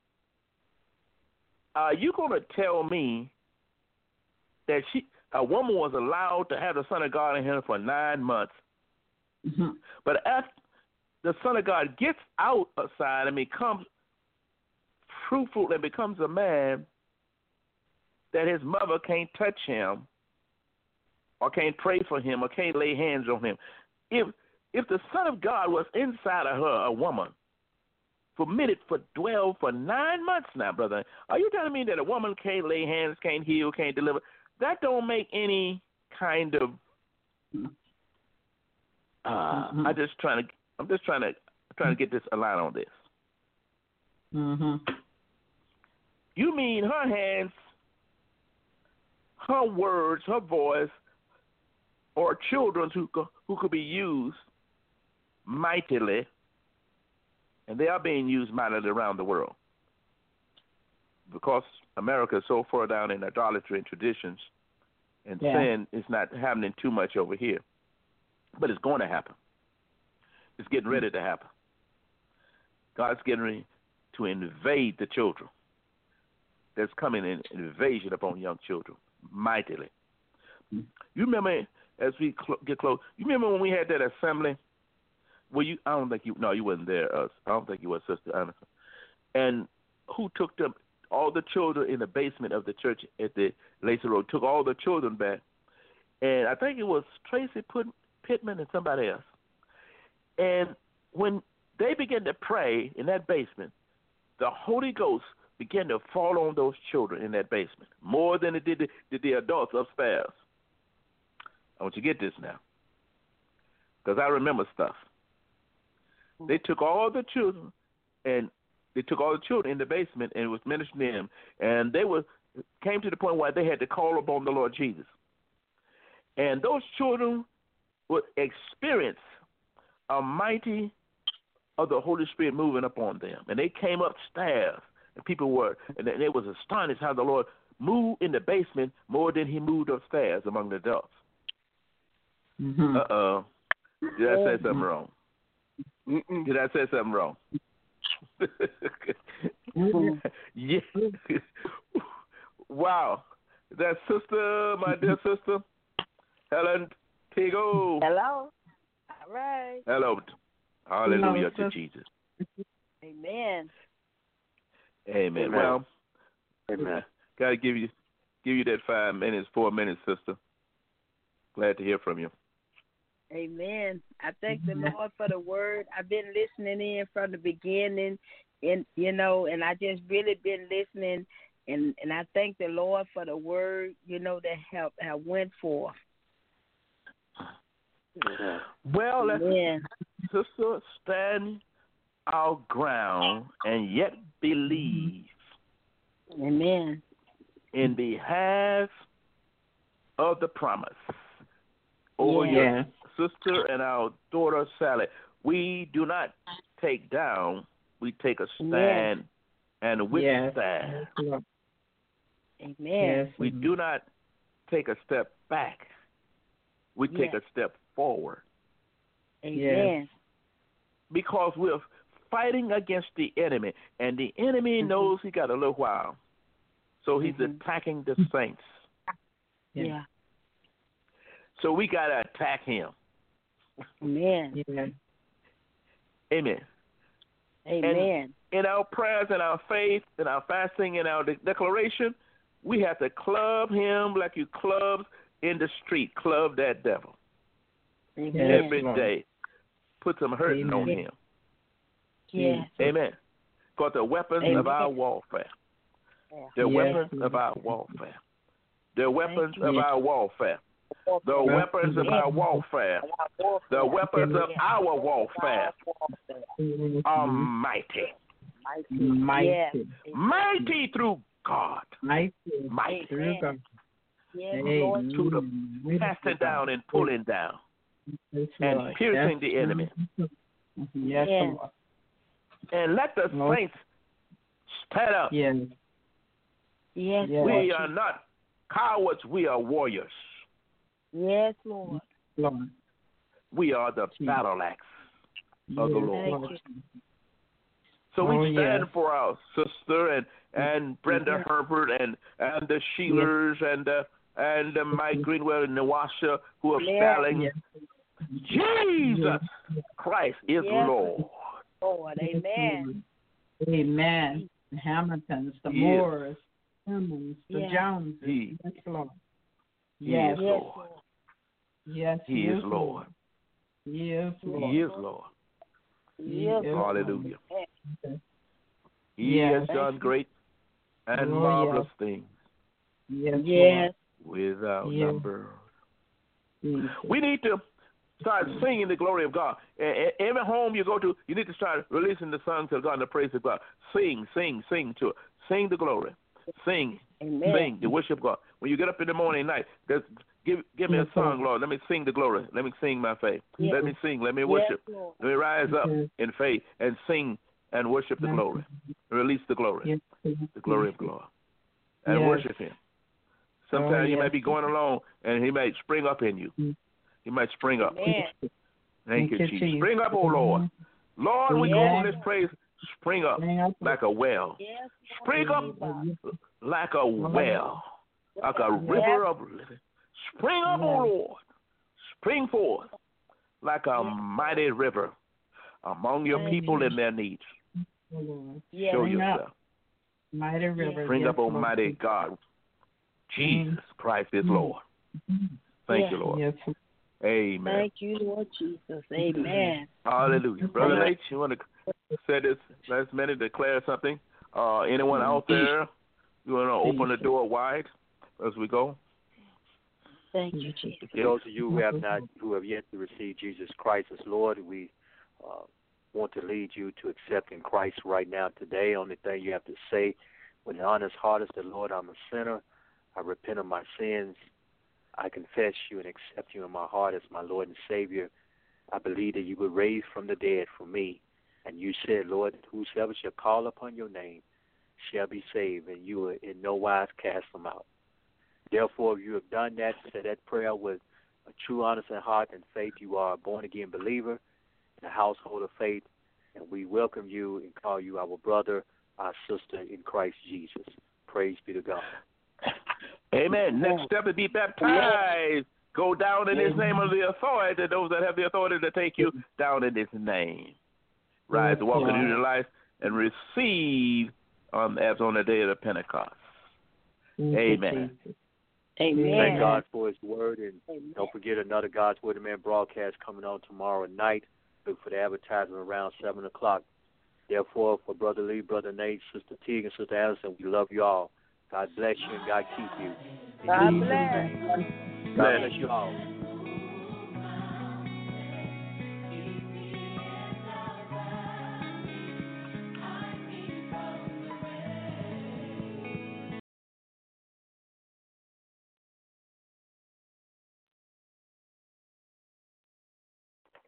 Are you going to tell me that she, a woman was allowed to have the Son of God in her for nine months, mm-hmm. but after the Son of God gets outside and becomes fruitful and becomes a man, that his mother can't touch him or can't pray for him or can't lay hands on him? If if the Son of God was inside of her, a woman, permitted for dwell for nine months now, brother, are you telling me that a woman can't lay hands, can't heal, can't deliver? That don't make any kind of. Uh, mm-hmm. I just trying to. I'm just trying to trying to get this aligned on this. Mm-hmm. You mean her hands, her words, her voice, or children who who could be used mightily, and they are being used mightily around the world because America is so far down in idolatry and traditions, and yeah. sin is not happening too much over here, but it's going to happen. It's getting ready to happen. God's getting ready to invade the children. There's coming an invasion upon young children mightily. You remember, as we cl- get close, you remember when we had that assembly? Well, you, I don't think you, no, you wasn't there. Uh, I don't think you were, Sister Anderson. And who took them, all the children in the basement of the church at the Lacey Road, took all the children back. And I think it was Tracy Pittman and somebody else. And when they began to pray in that basement, the Holy Ghost began to fall on those children in that basement, more than it did the, did the adults upstairs. I want you to get this now, because I remember stuff. They took all the children, and they took all the children in the basement and was ministering to them. And they were came to the point where they had to call upon the Lord Jesus. And those children would experience a mighty of the Holy Spirit moving upon them. And they came upstairs, and people were, and they was astonished how the Lord moved in the basement more than he moved upstairs among the adults. Mm-hmm. Uh-oh. Did I say something wrong? Mm-mm. Did I say something wrong? Yeah. Wow. That sister, my dear sister, Helen Tigo. Hello. All right. Hello. Hallelujah Hello, to Jesus. Amen. Amen. Amen. Well, Amen. gotta give you give you that five minutes, four minutes, sister. Glad to hear from you. Amen. I thank the Lord for the word. I've been listening in from the beginning, and you know, and I just really been listening, and and I thank the Lord for the word, you know, that help have went forth. Well, let's Amen. sister stand our ground and yet believe Amen. in behalf of the promise. Over Yeah. your sister and our daughter Sally, we do not take down, we take a stand and withstand. Yes. Amen. Yes. We do not take a step back. We take Yes. a step forward. Amen. Because we're fighting against the enemy, and the enemy Mhm. knows he got a little while. So he's Mhm. attacking the saints. Yeah. So we got to attack him. Amen. Yes. Amen. Amen. In our prayers and our faith and our fasting and our de- declaration, we have to club him like you club in the street. Club that devil Amen. every Lord. day. Put some hurting on Amen. him. Yes. Amen. Because the weapons Amen. of our warfare. Yeah. The Yes. weapons of our warfare. The weapons you. of our warfare. The Yes. weapons of our warfare. The weapons of our warfare are mighty. Mighty. Yes. Mighty through God. Mighty. Mighty. Through God. Yes, Hey, Lord. To the casting down and pulling down Yes, and Lord. piercing Yes. the enemy. Yes, Yes. Lord. And let the Lord. saints stand up. Yes. Yes, Yes. We Lord. are not cowards. We are warriors. Yes, Lord. Lord. We are the battle axe of the Yes, Lord. Thank So we Oh, stand yes. for our sister and, and Brenda Herbert and, and the Sheelers and uh, and uh, Mike Greenwell and Nawasha who are Yes. battling. Yes. Jesus Christ is Yes. Lord. Lord. Amen. Amen. The Hamiltons, the He is. Moores, Simmons, the Yes. Joneses. He- Yes, Lord. He Yes. is Yes, Lord. Lord. Yes, He is Lord. Yes, Lord. He is Lord. Yes, Yes. Lord. Hallelujah. Yes. He Yes. has done great and Oh, marvelous things Yes. Yes. without Yes. number. Lord. We need to start singing the glory of God. E- e- Every home you go to, you need to start releasing the songs of God and the praise of God. Sing, sing, sing to it. Sing the glory. Sing, Amen. sing the worship God. When you get up in the morning and night, just give give me a Yes, song, Lord. Lord. Let me sing the glory. Let me sing my faith. Yes. Let me sing. Let me Yes, worship. Lord. Let me rise up Yes. in faith and sing and worship the Yes. glory. Release the glory, Yes. the glory of God, and Yes. worship Him. Sometimes Oh, you yes. might be going along, and He might spring up in you. Mm. He might spring up. Amen. Thank you, Thank you, Jesus. Jesus. Spring up, oh Lord. Lord, we go Yes. on this praise. Spring up Bring up like a well. Yes. Spring up like a well, like a river of living. Spring up, oh Lord. Spring forth like a mighty river among your Thank people you. in their needs. Oh, Lord. Yes. Show Bring up. yourself. Mighty river. Bring yes, up, Almighty God. Jesus Mm. Christ is Mm. Lord. Thank Yes. you, Lord. Yes. Amen. Thank you, Lord Jesus. Amen. Hallelujah. Brother Amen. Nate, you want to say this last minute, declare something? Uh, anyone out there, you want to open the door wide as we go? Thank you, Jesus. For those of you who have not, who have yet to receive Jesus Christ as Lord, we uh, want to lead you to accepting Christ right now today. Only thing you have to say with an honest heart is that, Lord, I'm a sinner. I repent of my sins. I confess you and accept you in my heart as my Lord and Savior. I believe that you were raised from the dead for me. And you said, Lord, whosoever shall call upon your name shall be saved, and you will in no wise cast them out. Therefore, if you have done that, said that prayer with a true, honest heart and faith, you are a born-again believer in the household of faith, and we welcome you and call you our brother, our sister in Christ Jesus. Praise be to God. Amen. Next step to be baptized. Go down in his name of the authority, those that have the authority to take you down in his name. Rise, walk in your life, and receive um, as on the day of the Pentecost. Amen. Amen. Thank God for his word, and Amen. Don't forget another God's Word of Man broadcast coming on tomorrow night. Look for the advertisement around seven o'clock. Therefore, for Brother Lee, Brother Nate, Sister Teague, and Sister Allison, we love you all. God bless you and God keep you. In God Jesus' bless. name. God bless you all.